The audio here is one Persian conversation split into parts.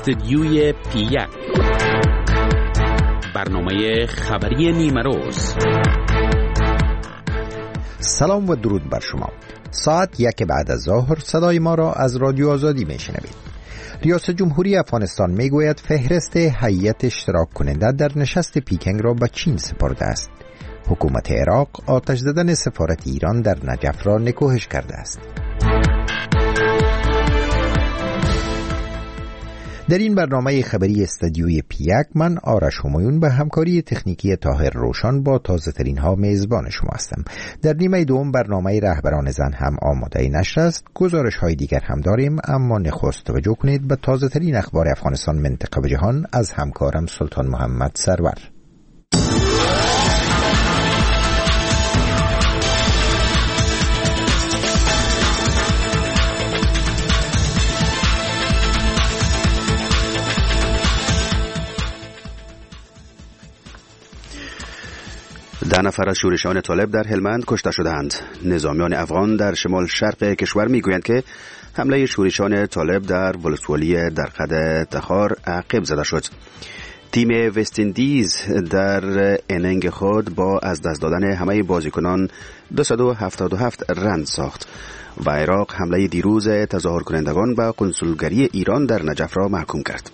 استدیوی پی1، برنامه خبری نیمروز. سلام و درود بر شما. ساعت 1 بعد از ظهر صدای ما را از رادیو آزادی میشنوید. ریاست جمهوری افغانستان میگوید فهرست هیئت اشتراک کننده در نشست پیکنگ را به چین سپرده است. حکومت عراق آتش زدن سفارت ایران در نجف را نکوهش کرده است. در این برنامه خبری استدیوی پی1 من آرش همایون به همکاری تکنیکی طاهر روشن با تازه ترین ها میزبان شما هستم. در نیمه دوم برنامه رهبران زن هم آماده نشر است. گزارش های دیگر هم داریم، اما نخست توجه کنید به تازه ترین اخبار افغانستان، منطقه و جهان از همکارم سلطان محمد سرور. ده نفر از شورشیان طالب در هلمند کشته شدند. نظامیان افغان در شمال شرق کشور میگویند که حمله شورشیان طالب در ولسوالی درقد تخار عقب زده شد. تیم وست‌اندیز در اننگ خود با از دست دادن همه بازیکنان 277 رن ساخت و عراق حمله دیروز تظاهر کنندگان به قنسولگری ایران در نجف را محکوم کرد.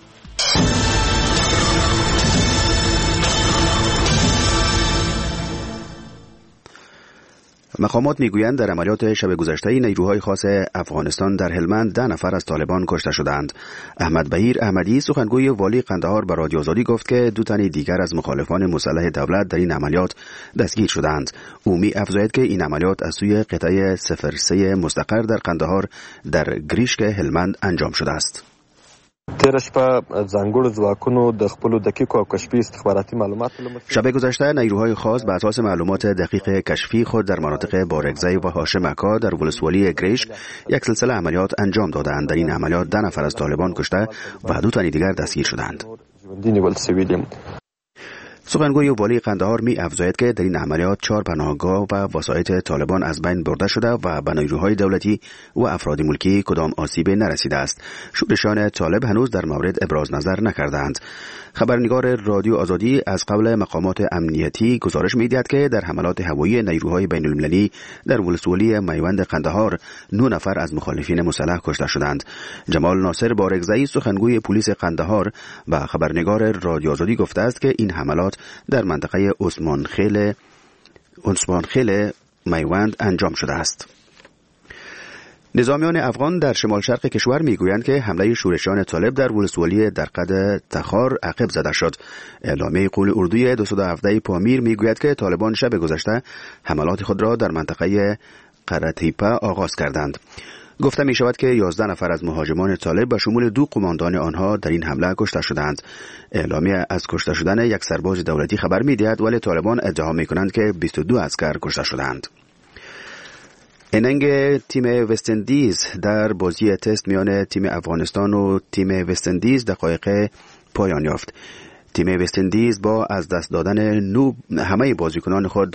مقامات میگویند در عملیات شب گذشته نیروهای خاص افغانستان در هلمند 10 نفر از طالبان کشته شدند. احمد بهیر احمدی سخنگوی والی قندهار به رادیو آزادی گفت که 2 تن دیگر از مخالفان مسلح دولت در این عملیات دستگیر شدند. او می افزاید که این عملیات از سوی قطعه 03 مستقر در قندهار در گریشک هلمند انجام شده است. تیر شپه ځانګړو ځواکونو د خپلو دقیقو او کشفي استخباراتي معلوماتو شب گذشته نیروهای خاص بر اساس معلومات دقیق کشفی خود در مناطق بارگزی و هاشم اکا در ولسوالی گریشک یک سلسله عملیات انجام دادند. در این عملیات 10 نفر از طالبان کشته و 2 تن دیگر دستگیر شدند. سخنگوی والی قندهار می افزاید که در این عملیات 4 پناهگاه و وسایط طالبان از بین برده شده و به نیروهای دولتی و افراد ملکی کدام آسیب نرسیده است. شورشیان طالب هنوز در مورد ابراز نظر نکردند. خبرنگار رادیو آزادی از قبل مقامات امنیتی گزارش می‌دهد که در حملات هوایی نیروهای بین المللی در ولسوالی میوند قندهار 9 نفر از مخالفین مسلح کشته شدند. جمال ناصر بارگزی سخنگوی پلیس قندهار به خبرنگار رادیو آزادی گفته است که این حملات در منطقه عثمان خیل میوند انجام شده است. نظامیان افغان در شمال شرق کشور میگویند که حمله شورشیان طالب در ولسوالی درقد تخار عقب زده شد. اعلامیه قول اردوی 217 پامیر میگوید که طالبان شب گذشته حملات خود را در منطقه قرتیپه آغاز کردند. گفته می شود که 11 نفر از مهاجمان طالب به شمول 2 قماندان آنها در این حمله کشته شدند. اعلامیه از کشته شدن یک سرباز دولتی خبر می دهد، ولی طالبان ادعا می کنند که 22 عسکر کشته شدند. اننگ تیم وست‌اندیز در بازی تست میان تیم افغانستان و تیم وست‌اندیز دقایق پایان یافت. تیم وست‌اندیز با از دست دادن همه بازیکنان خود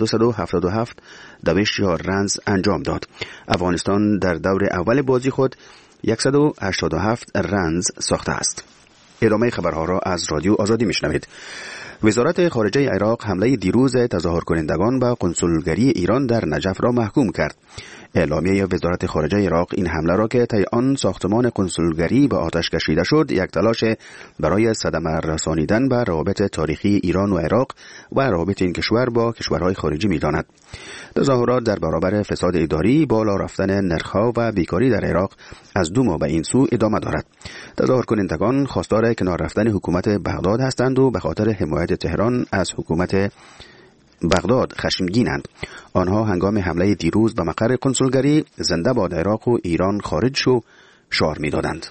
277 رنز انجام داد. افغانستان در دور اول بازی خود 187 رنز ساخته است. ادامه خبرها را از رادیو آزادی میشنوید. وزارت خارجه عراق حمله دیروز تظاهر کنندگان به قنسولگری ایران در نجف را محکوم کرد. اعلامیه وزارت خارجه عراق این حمله را که طی آن ساختمان قنسولگری به آتش کشیده شد یک تلاش برای صدمه رسانیدن به روابط تاریخی ایران و عراق و روابط این کشور با کشورهای خارجی می‌داند. تظاهرات در برابر فساد اداری، بالا رفتن نرخ‌ها و بیکاری در عراق از 2 ماه به این سو ادامه دارد. تظاهر کنندگان خواستار کنار رفتن حکومت بغداد هستند و به خاطر حمایت تهران از حکومت بغداد خشمگینند. آنها هنگام حمله دیروز به مقر قنسولگری زنده باد عراق و ایران خارج شو شعار می‌دادند.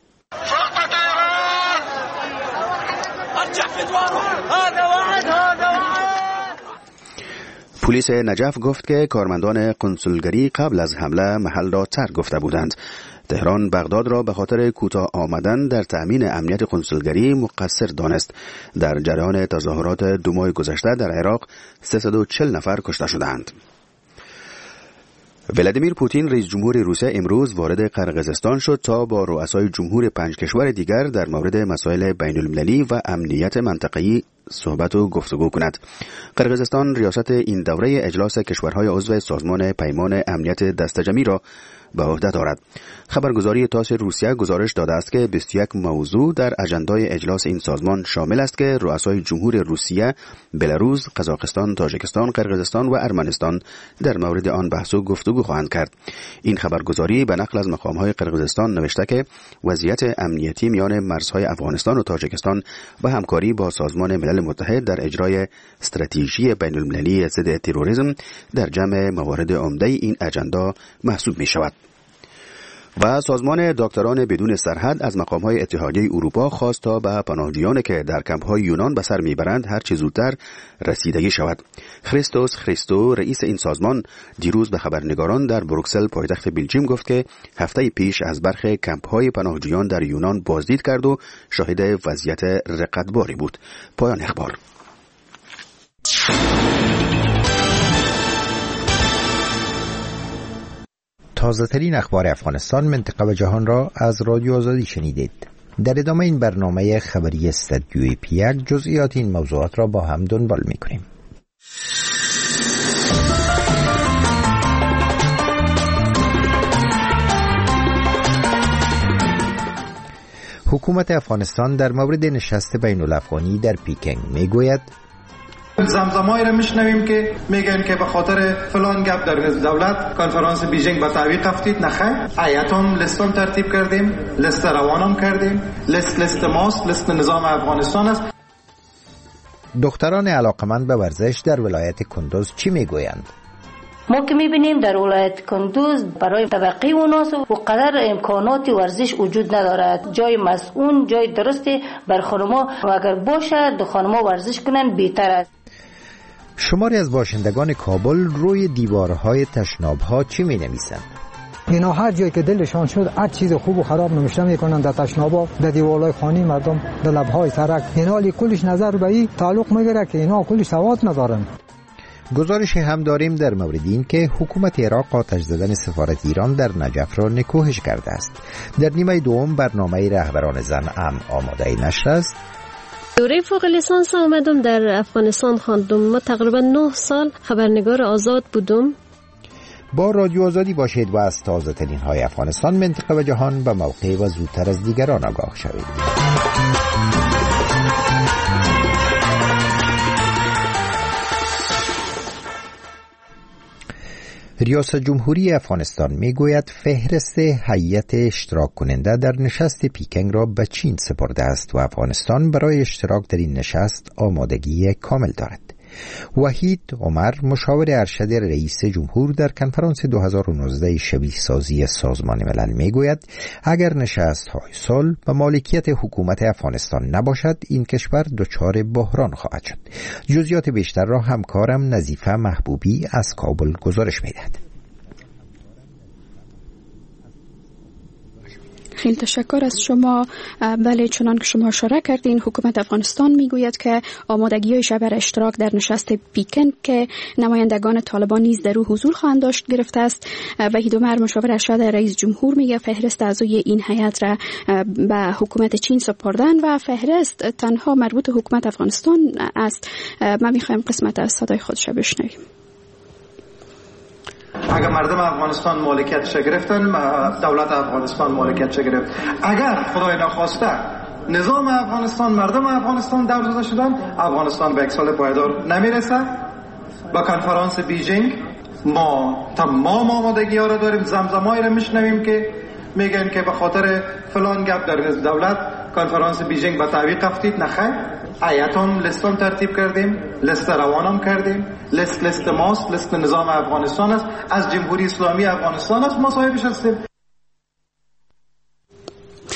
پلیس نجف گفت که کارمندان قنسولگری قبل از حمله محل را ترک گفته بودند. تهران بغداد را به خاطر کوتاه آمدن در تأمین امنیت قنسولگری مقصر دانست. در جریان تظاهرات 2 ماه گذشته در عراق 340 نفر کشته شدند. ولادیمیر پوتین رئیس جمهور روسیه امروز وارد قرقیزستان شد تا با رؤسای جمهور 5 کشور دیگر در مورد مسائل بین المللی و امنیت منطقه‌ای صحبت و گفتگو کند. قرقیزستان ریاست این دوره اجلاس کشورهای عضو سازمان پیمان امنیت دسته‌جمعی را به عهده دارد. خبرگزاری تاس روسیه گزارش داده است که 21 موضوع در اجندای اجلاس این سازمان شامل است که رؤسای جمهور روسیه، بلاروس، قزاقستان، تاجیکستان، قرقیزستان و ارمنستان در مورد آن بحث و گفتگو خواهند کرد. این خبرگزاری به نقل از مقام‌های قرقیزستان نوشته که وضعیت امنیتی میان مرزهای افغانستان و تاجیکستان و همکاری با سازمان ملل متحد در اجرای استراتژی بین‌المللی ضد تروریسم در جمع موارد عمده این اجندا محسوب می‌شود. و سازمان دکتران بدون سرحد از مقام‌های اتحادیه اروپا خواست تا به پناهجویانی که در کمپ‌های یونان به سر میبرند هر چه زودتر رسیدگی شود. خریستوس خریستو رئیس این سازمان دیروز به خبرنگاران در بروکسل پایتخت بلژیم گفت که هفته پیش از برخی کمپ‌های پناهجویان در یونان بازدید کرد و شاهد وضعیت رقتباری بود. پایان اخبار. تازه‌ترین اخبار افغانستان، منطقه و جهان را از رادیو آزادی شنیدید. در ادامه این برنامه خبری استودیوی پیک جزئیات این موضوعات را با هم دنبال می‌کنیم. حکومت افغانستان در مورد نشست بین‌الافغانی در پیکنگ میگوید زمزمایی را میشنویم که میگن که به خاطر فلان گپ در دولت کنفرانس بیژینگ به تعویق افتید. نخیر، ایتام لیستم ترتیب کردیم، لیست روانم کردیم، لیست ماست، لیست نظام افغانستان است. دختران علاقمند به ورزش در ولایت کندوز چی میگویند؟ ما که میبینیم در ولایت کندوز برای طبقه اوناس و قدر امکانات ورزش وجود ندارد. جای مسئول، جای درستی بر خانما و اگر باشه دو خانما ورزش کنن بهتر است. شماری از باشندگان کابل روی دیوارهای تشناب‌ها چی می‌نویسند؟ اینا هر جایی که دلشان شد هر چیز خوب و خراب نمیشته میکنن در تشنابا، در دیوارهای خانه مردم، در لبهای سرک. اینا کلش نظر به این تعلق میگیره که اینا کلش سواد ندارن. گزارشی هم داریم در مورد این که حکومت عراق آتش زدن سفارت ایران در نجف را نکوهش کرده است. در نیمه دوم برنامه رهبران زن آماده نشر است. دوره فوق لیسانس آمدم در افغانستان خواندم. ما تقریبا 9 سال خبرنگار آزاد بودم. با رادیو آزادی باشید و از تازه ترین های افغانستان، منطقه و جهان به موقع و زودتر از دیگران آگاه شوید. ریاست جمهوری افغانستان میگوید فهرست هیئت اشتراک کننده در نشست پیکنگ را به چین سپرده است و افغانستان برای اشتراک در این نشست آمادگی کامل دارد. وحید عمر، مشاور ارشد رئیس جمهور در کنفرانس 2019 شبیه سازی سازمان ملل میگوید اگر نشست‌های صلح به مالکیت حکومت افغانستان نباشد این کشور دچار بحران خواهد شد. جزئیات بیشتر را همکارم نظیفه محبوبی از کابل گزارش میدهد. خیلی تشکر از شما. بله، چنان که شما اشاره کردین حکومت افغانستان میگوید که آمادگی‌هایش برای اشتراک در نشست پیکنگ که نمایندگان طالبان نیز در او حضور خواهند داشت گرفته است. وحید عمر، مشاور ارشد رئیس جمهور، میگه فهرست اعضای این هیئت را به حکومت چین سپردن و فهرست تنها مربوط حکومت افغانستان است. ما میخوایم قسمت از صدای خودش بشنویم. اگر مردم افغانستان مالکیتش گرفتن، دولت افغانستان مالکیتش گرفت. اگر خدای نخواسته نظام افغانستان، مردم افغانستان دورزده شدن، افغانستان به یک سال پایدار نمیرسه. با کنفرانس بیژینگ ما تمام آمادگی ها را داریم. زمزمایی را میشنویم که میگن که به خاطر فلان گپ در دولت کنفرانس بیژینگ به تعویق افتید. نخیر، ایتام لیستم ترتیب کردیم، لیست روانم کردیم، لیست ماست، لیست نظام افغانستان است، از جمهوری اسلامی افغانستان است، ما صاحبش هستیم.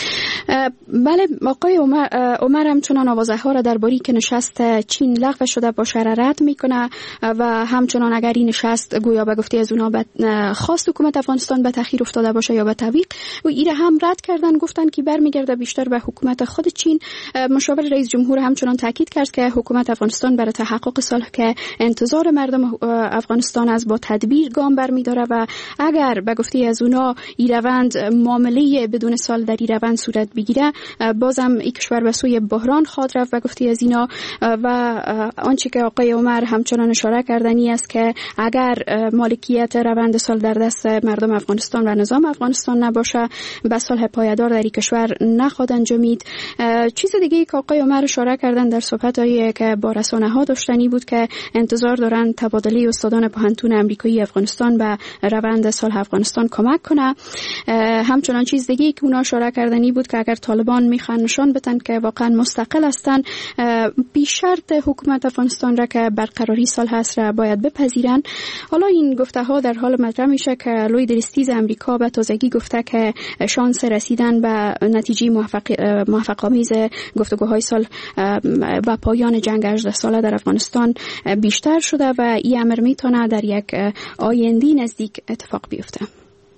بله، آقای عمر همچنان آوازه ها را درباره که نشست چین لغو شده باشه رد میکنه و همچنان اگر این نشست گویا به گفته از اونا خواست حکومت افغانستان به تاخیر افتاده باشه یا به تعویق و ایره هم رد کردن، گفتن که برمیگرده بیشتر به حکومت خود چین. مشاور رئیس جمهور همچنان تاکید کرد که حکومت افغانستان برای تحقق صلح که انتظار مردم افغانستان از با تدبیر گام برمیداره و اگر به گفته از اونا این روند معامله بدون سال در این روند صورت بگیره بازم این کشور به سوی بحران خواهد رفت به گفته از اینا. و آنچه که آقای عمر همچنان اشاره کردنی است که اگر مالکیت روند سال در دست مردم افغانستان و نظام افغانستان نباشه به صلح پایدار در این کشور نخواهد انجامید. چیز دیگه که آقای عمر اشاره کردن در صحبت‌هایی که با رسانه‌ها داشتنی بود که انتظار دارن تبادله استادان پوهنتون آمریکایی افغانستان به روند صلح افغانستان کمک کنه. همچنان چیز دیگه که اونا اشاره کردنی بود که اگر طالبان میخوان نشان بدن که واقعا مستقل هستن بی شرط حکومت افغانستان را که برقراری صلح هست را باید بپذیرن. حالا این گفته ها در حال مطرح میشه که لوید ریستیز امریکا به تازگی گفته که شانس رسیدن به نتیجه موفق‌آمیز گفتگوهای صلح و پایان جنگ 18 ساله در افغانستان بیشتر شده و این امر میتونه در یک آینده نزدیک اتفاق بیفته.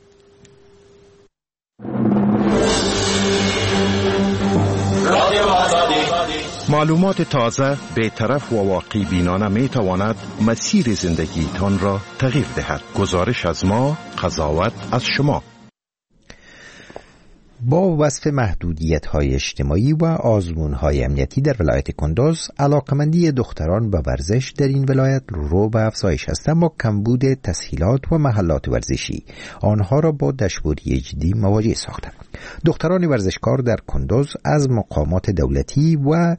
معلومات تازه، بی‌طرف و واقعی بینانه می تواند مسیر زندگیتان را تغییر دهد. گزارش از ما، قضاوت از شما. با وصف محدودیت‌های اجتماعی و آزمون‌های امنیتی در ولایت کندوز، علاقمندی دختران به ورزش در این ولایت رو به افزایش است، اما کمبود تسهیلات و محلات ورزشی آنها را با دشواری جدی مواجه ساخته. دختران ورزشکار در کندوز از مقامات دولتی و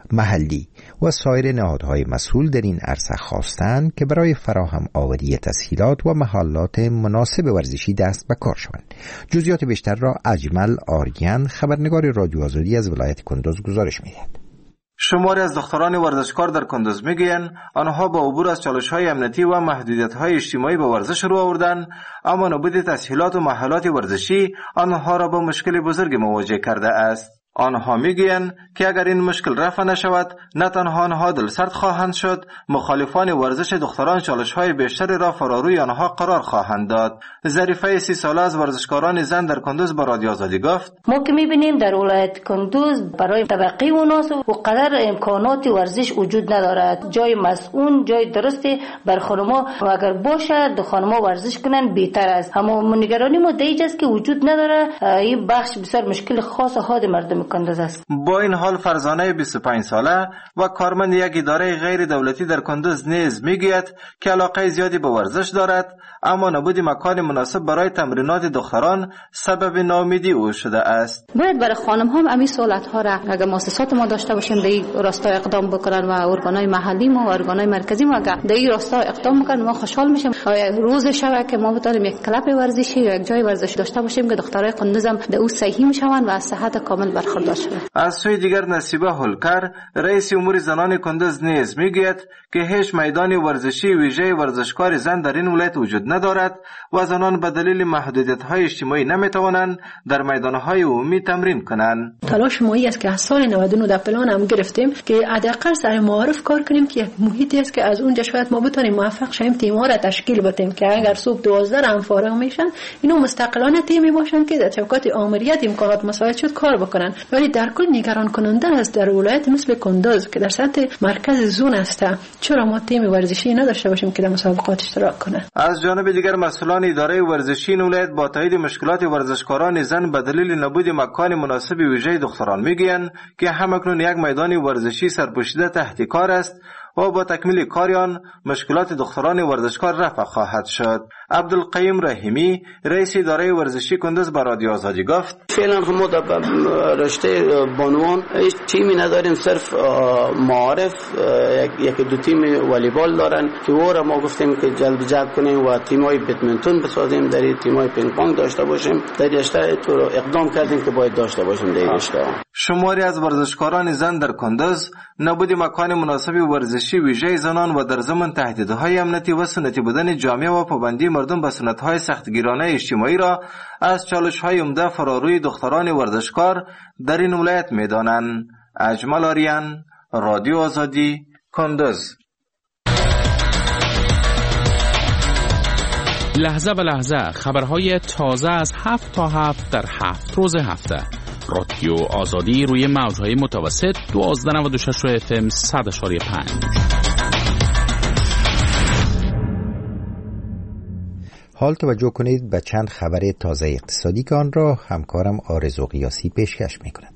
محلی و سایر نهادهای مسئول در این عرصه خواستند که برای فراهم آوری تسهیلات و محلات مناسب ورزشی دست به کار شوند. جزئیات بیشتر را اجمل آریان، خبرنگار رادیو آزادی از ولایت کندوز گزارش می‌دهد. شماری از دختران ورزشکار در کندوز میگویند آنها با عبور از چالش‌های امنیتی و محدودیت‌های اجتماعی به ورزش رو آوردند، اما نبود تسهیلات و محلات ورزشی آنها را با مشکل بزرگ مواجه کرده است. آنها میگویند که اگر این مشکل رفع نشود نه تنها آنها دلسرد خواهند شد، مخالفان ورزش دختران چالش‌های بیشتری را فراروی آنها قرار خواهند داد. ظریفه 30 ساله از ورزشکاران زن در کندوز با رادیو آزادی گفت: ما که میبینیم در ولایت کندوز برای طبقه و ناس و قدر امکانات ورزش وجود ندارد. جای مسئول، جای درستی بر خانما اگر باشه دو خانما ورزش کنن بهتر است. اما نگرانی ما دیگه است که وجود نداره. این بخش بسیار مشکل خاص خود مردم کندوز است. با این حال فرزانه 25 ساله و کارمند یک اداره غیر دولتی در کندوز نیز میگوید که علاقه زیادی به ورزش دارد، اما نبود مکان مناسب برای تمرینات دختران سبب ناامیدی او شده است. باید برای خانم هم همین سوالات ها را اگر مؤسسات ما داشته باشیم در این راستا اقدام بکنن و ارگانهای محلی ما و ارگانهای مرکزی ما اگر در این راستا اقدام بکنن ما خوشحال میشیم. روز شب که ما بتونیم یک کلب ورزشی یا یک جای ورزش داشته باشیم که دخترای کندوز هم در او صحیح میشون و از صحت کامل برخوردار شوند. از سوی دیگر نصیبه هولکر رئیس امور زنان کندوز نیز میگوید که هیچ میدان ورزشی ویژه ورزشکار زن در این ولایت وجود ندارد و زنان به دلیل محدودیت‌های اجتماعی نمیتوانند در میدان‌های عمومی تمرین کنند. تلاش ما است که از سال 99 در پلان هم گرفتیم که حداقل سر معارف کار کنیم که یک محیطی است که از اونجا شاید ما بتونیم موفق شیم تیم‌ها را تشکیل بدیم که اگر صبح 12 هم فارغ میشن اینا مستقلانه تیمی باشن که در شبکات آمریت امکانات مساعد شد کار بکنن. ولی در کل نگران کننده است در ولایت مثل کندوز که در سطح مرکز زون است چرا ما تیم ورزشی نداشته باشیم که در مسابقات اشتراک کنه. از جانب دیگر مسئولان اداره ورزشی این ولایت با تایید مشکلات ورزشکاران زن به دلیل نبود مکان مناسب ویژه دختران میگویند که همکنون یک میدان ورزشی سرپوشیده تحت کار است و با تکمیل کار آن مشکلات دختران ورزشکار رفع خواهد شد. عبدالقیم رحیمی رئیس اداره ورزشی کندوز با رادیو آزادی گفت: فعلا ما در رشته بانوان هیچ تیمی نداریم، صرف معارف یک دو تیم والیبال دارن که او را ما گفتیم که جلب کنیم و تیمای بدمنتون بسازیم، در تیمای پینگ پونگ داشته باشیم. در رشته تو اقدام کردیم که باید داشته باشیم در رشته. شماری از ورزشکاران زن در کندوز نبود مکان مناسب ورزشی ورزشی ویژه زنان و در ضمن تهدیدهای امنیتی و سنتی بودن جامعه و پابندی مردم به سنت‌های سختگیرانه اجتماعی را از چالش‌های عمده فراروی دختران ورزشکار در این ولایت می‌دانند. اجمل آریان، رادیو آزادی، کندز. لحظه به لحظه خبرهای تازه از 7 تا 7 در 7 روز هفته. رادیو آزادی روی موجهای متوسط 1296 FM 100.5. حال توجه کنید به چند خبر تازه اقتصادی که آن را همکارم آرزو قیاسی پیشکش می‌کند.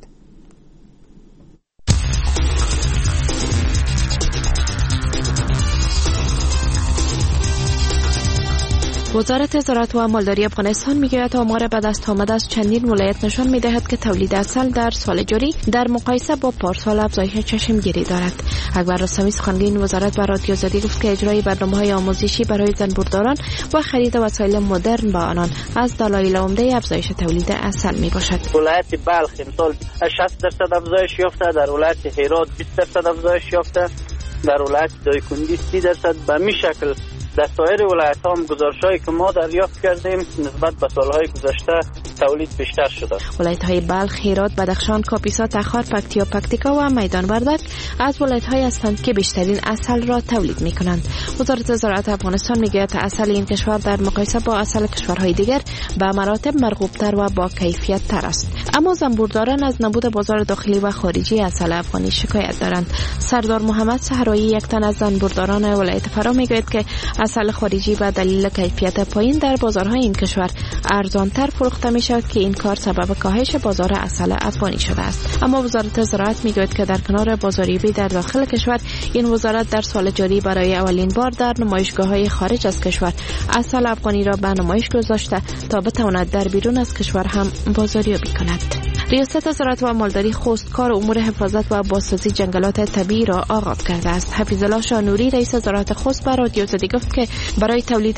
وزارت زراعت و مالداری افغانستان میگوید آمار به دست آمده از چندین ولایت نشان میدهد که تولید عسل در سال جاری در مقایسه با پارسال افزایش چشمگیری دارد. اکبر رستمی سخنگوی این وزارت به رادیو آزادی گفت که اجرای برنامه‌های آموزشی برای زنبورداران و خرید وسایل مدرن به آنان از دلایل عمده افزایش تولید عسل میباشد. ولایت بلخ امسال 60% افزایش یافته، در ولایت هرات 20% افزایش یافته، در ولایت دایکنډي 30% به می شکل در سایر ولایت‌ها هم گزارش‌هایی که ما دریافت کردیم نسبت به سال‌های گذشته تولید بیشتر شده. ولایت‌های بلخ، هرات، بدخشان، کاپیسا، تخار، پکتیا، پکتیکا و میدان وردک از ولایت‌هایی هستند که بیشترین عسل را تولید می‌کنند. وزارت زراعت افغانستان می‌گوید عسل این کشور در مقایسه با عسل کشورهای دیگر به مراتب مرغوب‌تر و با کیفیت‌تر است. اما زنبورداران از نبود بازار داخلی و خارجی عسل افغانی شکایت دارند. سردار محمد صحرایی، یک تن از زنبورداران ولایت فرا می‌گوید که عسل خارجی به دلیل کیفیت پایین در بازارهای این کشور ارزان‌تر فروخته می‌شود که این کار سبب کاهش بازار عسل افغانی شده است. اما وزارت زراعت می‌گوید که در کنار بازاریابی در داخل کشور، این وزارت در سال جاری برای اولین بار در نمایشگاه‌های خارج از کشور عسل افغانی را به نمایش گذاشته تا بتواند در بیرون از کشور هم بازاریابی کند. ریاست زراعت و مالداری خواستکار امور حفاظت و بازسازی جنگلات طبیعی را آغاز کرده است. حفیظالله شاهنوری رئیس وزارت خواست به رادیو آزادی گفت که برای تولید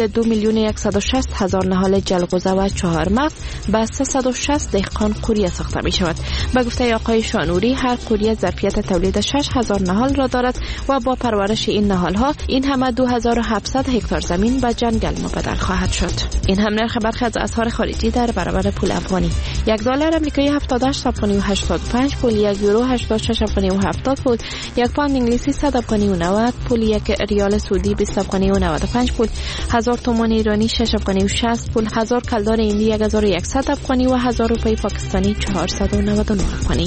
2,160,000 نهال جلغوزه و 4 مغز به 360 دهقان قوریه ساخته می شود. به گفته آقای شاهنوری، هر قوریه ظرفیت تولید 6,000 نهال را دارد و با پرورش این نهال ها این همه 2,700 هکتار زمین به جنگل مبدل خواهد شد. این هم نرخ برخی از اسعار خارجی در برابر پول افغانی. $1 آمریکایی 78 افغانی و 85 پول، €1 86 افغانی و 70 پول، یک پوند انگلیسی 100 افغانی و 90 پول، یک ریال سعودی 20 افغانی و 95 پول، 1000 تومان ایرانی 6 افغانی و 60 پول، 1000 کلدار هندی 1100 افغانی و 1000 روپیه پاکستانی 499 افغانی.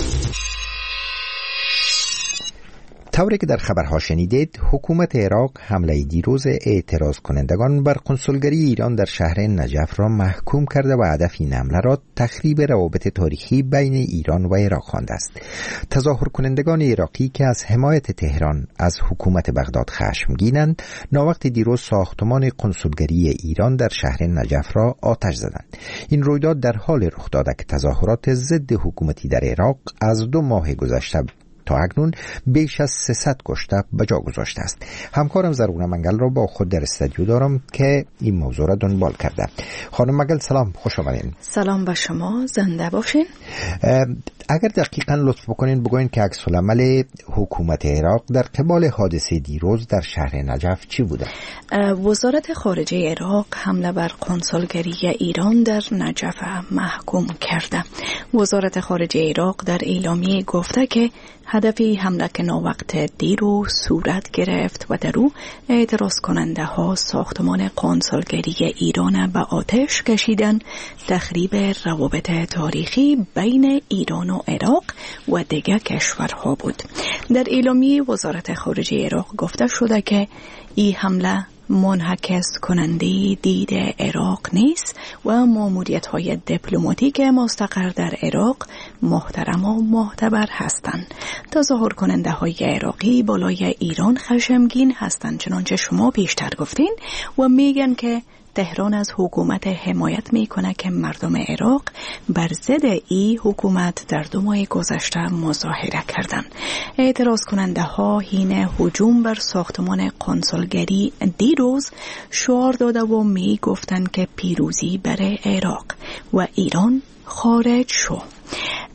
طوری که در خبرها شنیدید، حکومت عراق حمله دیروز اعتراض کنندگان بر قنسولگری ایران در شهر نجف را محکوم کرده و هدف این حمله را تخریب روابط تاریخی بین ایران و عراق خوانده است. تظاهر کنندگان عراقی که از حمایت تهران از حکومت بغداد خشمگینند، ناوقت دیروز ساختمان قنسولگری ایران در شهر نجف را آتش زدند. این رویداد در حال رخ داده که تظاهرات ضد حکومتی در عراق از 2 ماه گذشته تا اکنون بیش از 300 کشته به جا گذاشته است. همکارم زرغونه منگل را با خود در استودیو دارم که این موضوع را دنبال کرده. خانم منگل سلام، خوش آمدین. سلام به شما، زنده باشین. اگر دقیقاً لطف بکنین بگوین که عکس العمل حکومت عراق در قبال حادثه دیروز در شهر نجف چی بوده؟ وزارت خارجه عراق حمله بر قنسولگری ایران در نجف محکوم کرده. وزارت خارجه عراق در اعلامیه گفته که هدفی حمله که ناوقت دیرو صورت گرفت و در او اعتراض کننده ها ساختمان قنسولگری ایران به آتش کشیدن، تخریب روابط تاریخی بین ایران و عراق و دیگر کشورها بود. در اعلامیه وزارت خارجه عراق گفته شده که این حمله منعکس کننده دید عراق نیست و ماموریت‌های دیپلماتیک مستقر در عراق محترم و معتبر هستند. تظاهر کننده های عراقی بالای ایران خشمگین هستند، چنانچه شما بیشتر گفتین، و میگن که تهران از حکومت حمایت میکنه که مردم عراق بر ضد ای حکومت در 2 ماه گذشته مظاهره کردند. اعتراض کننده ها حین هجوم بر ساختمان قنسولگری دیروز شعار داده و می گفتند که پیروزی بر عراق و ایران خارج شو.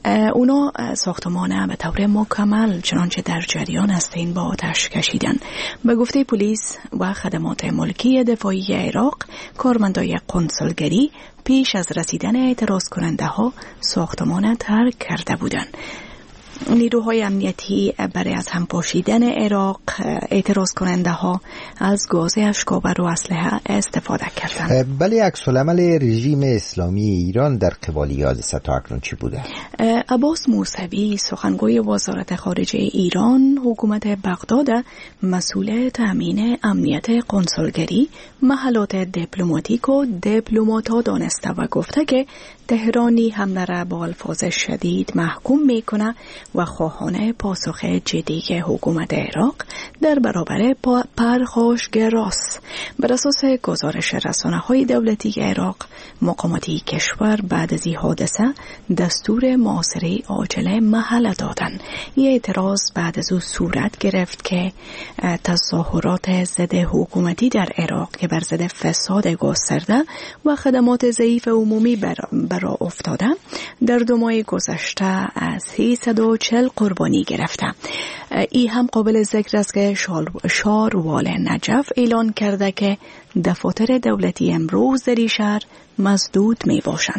اونا ساختمان به طور مکمل چنانچه در جریان هستین با آتش کشیدن. به گفته پلیس و خدمات ملکی دفاعی عراق، کارمندای قنصلگری پیش از رسیدن اعتراض کننده ها ساختمان ترک کرده بودند. نیروهای امنیتی برای از هم پاشیدن عراق اعتراض کننده ها از گاز اشک‌آور و اسلحه استفاده کردند. بله، عکس‌العمل رژیم اسلامی ایران در قبال حادثه تا اکنون چی بوده؟ عباس موسوی سخنگوی وزارت خارجه ایران حکومت بغداد مسئول تامین امنیت قنصلگری، محلات دیپلماتیک و دیپلمات‌ها دانسته و گفته که تهرانی حمله را با الفاظ شدید محکوم میکنه و خواهان پاسخ جدی حکومت عراق در برابر پرخاشگراست. بر اساس گزارش رسانه‌های دولتی عراق، مقاماتی کشور بعد از این حادثه دستور محاصره عاجل محل دادن. این اعتراض بعد از او صورت گرفت که تظاهرات ضد حکومتی در عراق که بر ضد فساد گسترده و خدمات ضعیف عمومی برا افتاده در 2 ماه گذشته از 340 قربانی گرفته. این هم قابل ذکر است که شاروال نجف اعلان کرده که دفاتر دولتی امروز در این شهر مسدود می باشند.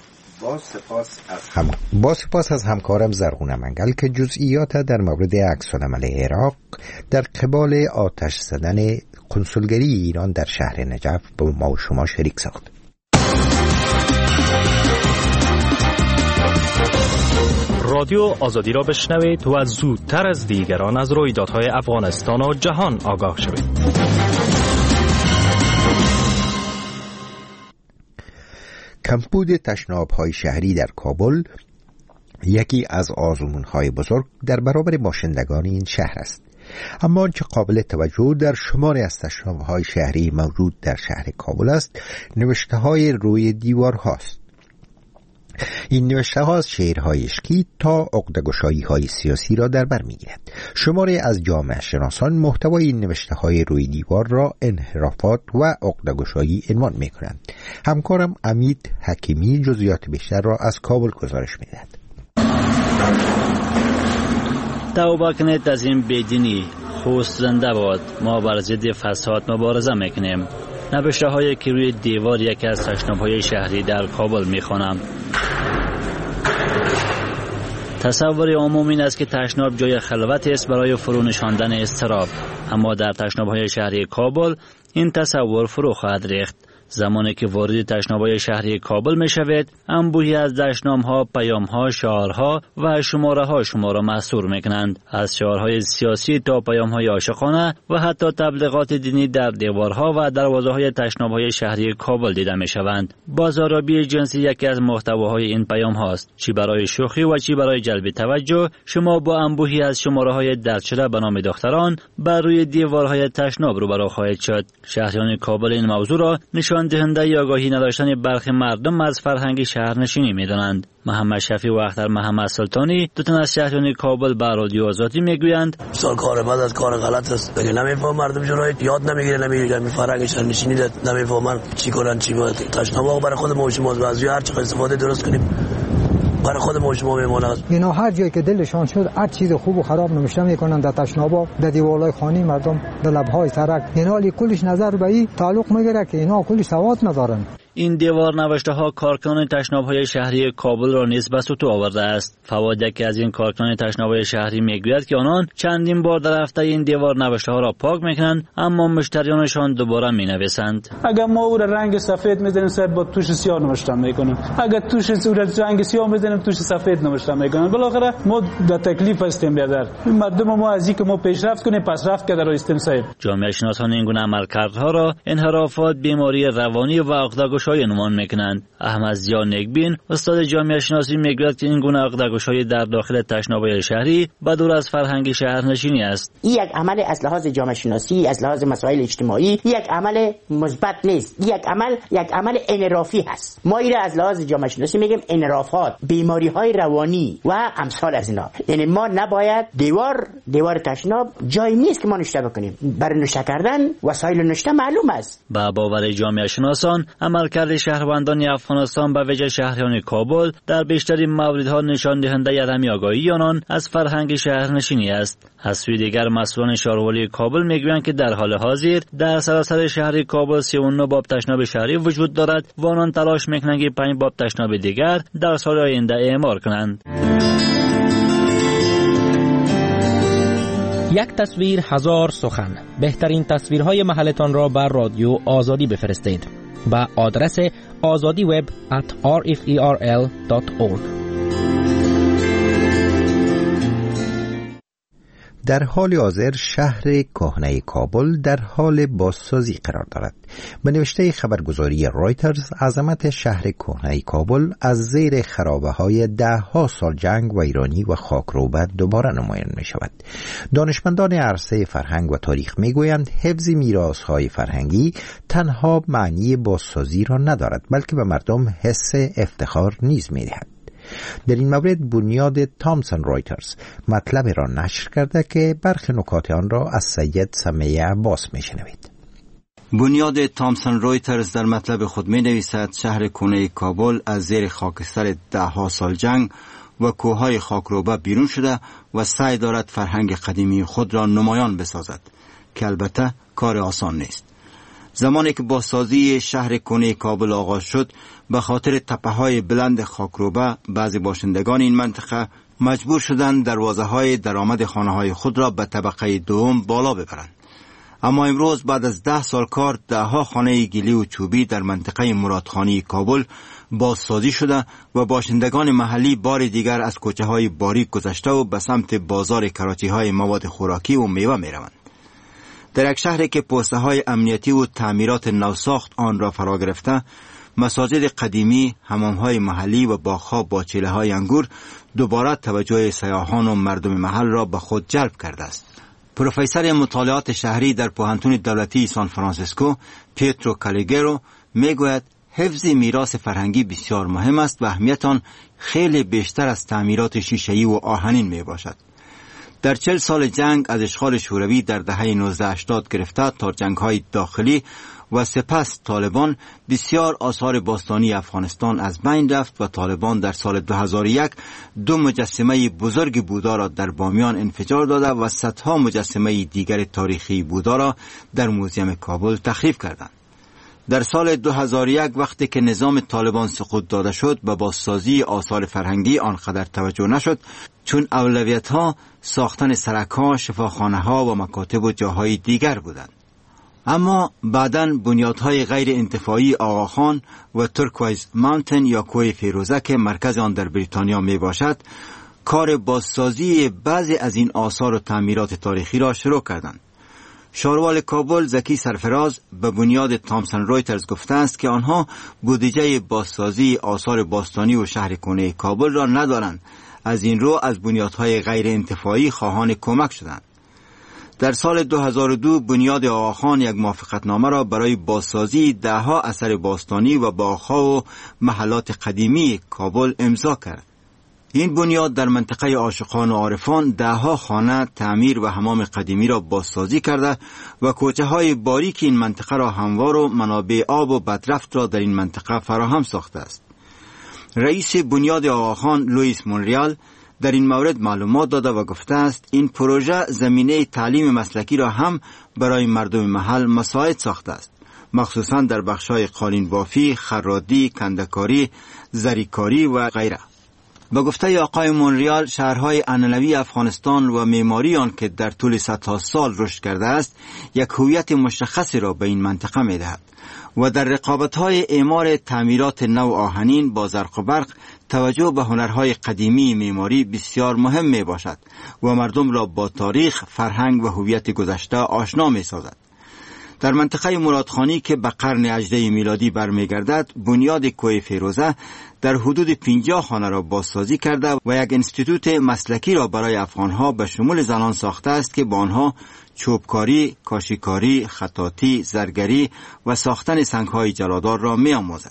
با سپاس از همکارم زرغون منگل که جزئیات در مورد عکس‌العمل عراق در قبال آتش زدن قنصلگری ایران در شهر نجف با ما و شما شریک ساخت. رادیو آزادی را بشنوید و زودتر از دیگران از رویدادهای افغانستان و جهان آگاه شوید. کمبود تشناب‌های شهری در کابل یکی از آزمون‌های بزرگ در برابر باشندگان این شهر است. اما آنچه قابل توجه در شماری از تشناب‌های شهری موجود در شهر کابل است، نوشته‌های روی دیوارهاست. این نوشته ها از شعرهای عشقی تا عقده‌گشایی‌های سیاسی را در بر می‌گیرد. شماری از جامعه شناسان محتوای این نوشته های روی دیوار را انحرافات و عقده‌گشایی عنوان می‌کنند. همکارم امید حکیمی جزئیات بیشتر را از کابل گزارش می‌دهد. توبه کنید از این بدینی، خوست زنده باد، ما بر ضد فساد مبارزه میکنیم. نوشته هایی که روی دیوار یکی از تشناب‌های شهری در کابل میخوانم. تصور عمومی این است که تشناب جای خلوت است برای فرو نشاندن اضطراب، اما در تشناب‌های شهری کابل این تصور فرو خواهد ریخت. زمانی که وارد تشناب‌های شهری کابل می‌شوید، انبوهی از دشنام‌ها، پیام‌ها، شعارها و شماره‌ها شما را مسحور می‌کنند. از شعارهای سیاسی تا پیام‌های عاشقانه و حتی تبلیغات دینی در دیوارها و دروازه‌های تشناب‌های شهری کابل دیده می‌شوند. بازاریابی جنسی یکی از محتواهای این پیام‌هاست. چی برای شوخی و چی برای جلب توجه، شما با انبوهی از شماره‌های دردشده به نام دختران بر روی دیوارهای تشناب روبرو خواهید شد. شهریان کابل این موضوع را نشان دهنده آگاهی نداشتن برخی مردم از فرهنگ شهرنشینی می‌دانند. محمد شفیع و اختر محمد سلطانی، دو تن از شهریان کابل به رادیو آزادی میگویند سال کار بعد از کار غلط است. دیگه نمیفهم مردم جرای یاد نمیگیره، نمیگیره فرهنگ شهرنشینی نمیفهمن چی کنن چی باید. تشناب برای خود ما شما از هر چقدر استفاده درست کنیم برای خود ما شما میمونه. اینا هر جایی که دلشان شد هر چیز خوب و خراب نوشته میکنن در تشنابا، در دیوارهای خانه مردم، در لبهای سرک. اینا کلش نظر به این تعلق میگیره که اینا کلش سواد ندارن. این دیوار نوشته ها کارکنان تشناب‌های شهری کابل را نیز به سطو آورده است. فواد یکی از این کارکنان تشناب‌های شهری میگوید که آنان چندین بار در هفته این دیوار نوشته ها را پاک میکنند، اما مشتریانشان دوباره مینویسند. اگر ما او را رنگ سفید میزنیم سر با توش سیاه نوشته میکنیم، اگر توش رنگ سیاه میزنیم توش سفید نوشته میکنن. بالاخره ما در تکلیف هستیم بیادر. مردم ما از اینکه ما پیشرفت کنیم پس رفت کرده رایستیم صاحب. جامعه شناسان این گونه عملکردها را انحرافات، بیماری روانی و عقده‌گشایی عنوان میکنند. احمد ضیا نگبین، استاد جامعه شناسی، میگوید که این گونه عقده‌گشایی در داخل تشناب‌های شهری بدور از فرهنگ شهرنشینی است. این یک عمل از لحاظ جامعه شناسی، از لحاظ مسائل اجتماعی، یک عمل مثبت نیست. یک عمل انحرافی است. ما این را از لحاظ جامعه شناسی میگیم انحرافات، بیماری‌های روانی و امثال از اینا. یعنی ما نباید دیوار تشناب جایی نیست که ما نوشته بکنیم. برای نوشته کردن وسایل نوشته معلوم است. با باور جامعه شناسان عمل عملکرد شهروندان افغانستان به ویژه شهریان کابل در بیشترین موردها نشان دهنده عدم آگاهی آنان از فرهنگ شهرنشینی است. از سوی دیگر مسئولان شهروالی کابل میگویند که در حال حاضر در سراسر شهر کابل 39 باب تشناب شهری وجود دارد و آنان تلاش میکنند که 5 باب تشناب دیگر در سال آینده اعمار کنند. یک تصویر هزار سخن. بهترین تصویرهای محلتان را بر رادیو آزادی بفرستید به آدرس azadiweb@rferl.org. در حال حاضر شهر کهنه کابل در حال بازسازی قرار دارد. به نوشته خبرگزاری رایترز، عظمت شهر کهنه کابل از زیر خرابه‌های 10 سال جنگ ویرانی و خاکروبه دوباره نمایان می شود. دانشمندان عرصه فرهنگ و تاریخ می گویند حفظ میراث‌های فرهنگی تنها معنی بازسازی را ندارد، بلکه به مردم حس افتخار نیز می دهد. در این مورد بنیاد تامسون رایترز مطلب را نشر کرده که برخی نکات آن را از سید سمیع عباس می شنوید. بنیاد تامسون رایترز در مطلب خود می نویسد شهر کهنه کابل از زیر خاکستر 10 سال جنگ و کوههای خاکروبه بیرون شده و سعی دارد فرهنگ قدیمی خود را نمایان بسازد که البته کار آسان نیست. زمانی که بازسازی شهر کهنه کابل آغاز شد، به خاطر تپه‌های بلند خاکروبه بعضی باشندگان این منطقه مجبور شدند دروازه‌های درآمد خانه‌های خود را به طبقه دوم بالا ببرند. اما امروز بعد از 10 سال کار 10 خانه گلی و چوبی در منطقه مرادخانی کابل بازسازی شده و باشندگان محلی بار دیگر از کوچه‌های باریک گذشته و به سمت بازار کراچی‌های مواد خوراکی و میوه می‌روند. در یک شهری که پوسته‌های امنیتی و تعمیرات نوساخت آن را فرا گرفته، مساجد قدیمی، حمام‌های محلی و باغ‌ها با چیله‌های انگور دوباره توجه سیاحان و مردم محل را به خود جلب کرده است. پروفسور مطالعات شهری در پوهنتون دولتی سان فرانسیسکو، پیترو کالیگرو، میگوید حفظ میراث فرهنگی بسیار مهم است و اهمیت آن خیلی بیشتر از تعمیرات شیشه‌ای و آهنین میباشد. در 40 سال جنگ از اشغال شوروی در دهه 1980 گرفته تا جنگ‌های داخلی و سپس طالبان، بسیار آثار باستانی افغانستان از بین رفت و طالبان در سال 2001 2 مجسمه بزرگ بودا را در بامیان انفجار داده و صدها مجسمه دیگر تاریخی بودا را در موزیم کابل تخریب کردند. در سال 2001 وقتی که نظام طالبان سقوط داده شد، به بازسازی آثار فرهنگی آنقدر توجه نشد، چون اولویت‌ها ساختن سرک‌ها، شفاخانه‌ها و مکاتب و جاهای دیگر بودند. اما بعداً بنیادهای غیر انتفاعی آقاخان و تورکوایز ماونتن یا کوه فیروزه که مرکز آن در بریتانیا می باشد، کار بازسازی بعضی از این آثار و تعمیرات تاریخی را شروع کردند. شهروال کابل زکی سرفراز به بنیاد تامسون رایترز گفته است که آنها بودجه بازسازی آثار باستانی و شهر کهنه کابل را ندارند. از این رو از بنیادهای غیر انتفاعی خواهان کمک شدند. در سال 2002 بنیاد آقاخان یک موافقتنامه را برای بازسازی 10 اثر باستانی و باغ‌ها و محلات قدیمی کابل امضا کرد. این بنیاد در منطقه عاشقان و عارفان 10 خانه، تعمیر و حمام قدیمی را بازسازی کرده و کوچه‌های باریک این منطقه را هموار و منابع آب و بدرفت را در این منطقه فراهم ساخته است. رئیس بنیاد آقاخان لوئیس مونریال در این مورد معلومات داده و گفته است این پروژه زمینه تعلیم مسلکی را هم برای مردم محل مساعد ساخته است، مخصوصا در بخش‌های قالین بافی، خرادی، کندکاری، زریکاری و غیره. با گفته آقای مونریال، شهرهای عنعنوی افغانستان و معماری آن که در طول صدها سال رشد کرده است، یک هویت مشخصی را به این منطقه می‌دهد و در رقابت‌های اعمار تعمیرات نو آهنین با زرق و برق توجه به هنرهای قدیمی معماری بسیار مهم می باشد و مردم را با تاریخ، فرهنگ و هویت گذشته آشنا می سازد. در منطقه مرادخانی که به قرن 18 میلادی برمیگردد، بنیاد کوه فیروزه در حدود 50 خانه را بازسازی کرده و یک انستیتوت مسلکی را برای افغانها به شمول زنان ساخته است که با آنها چوبکاری، کاشیکاری، خطاطی، زرگری و ساختن سنگ‌های جلادار را می‌آموزد.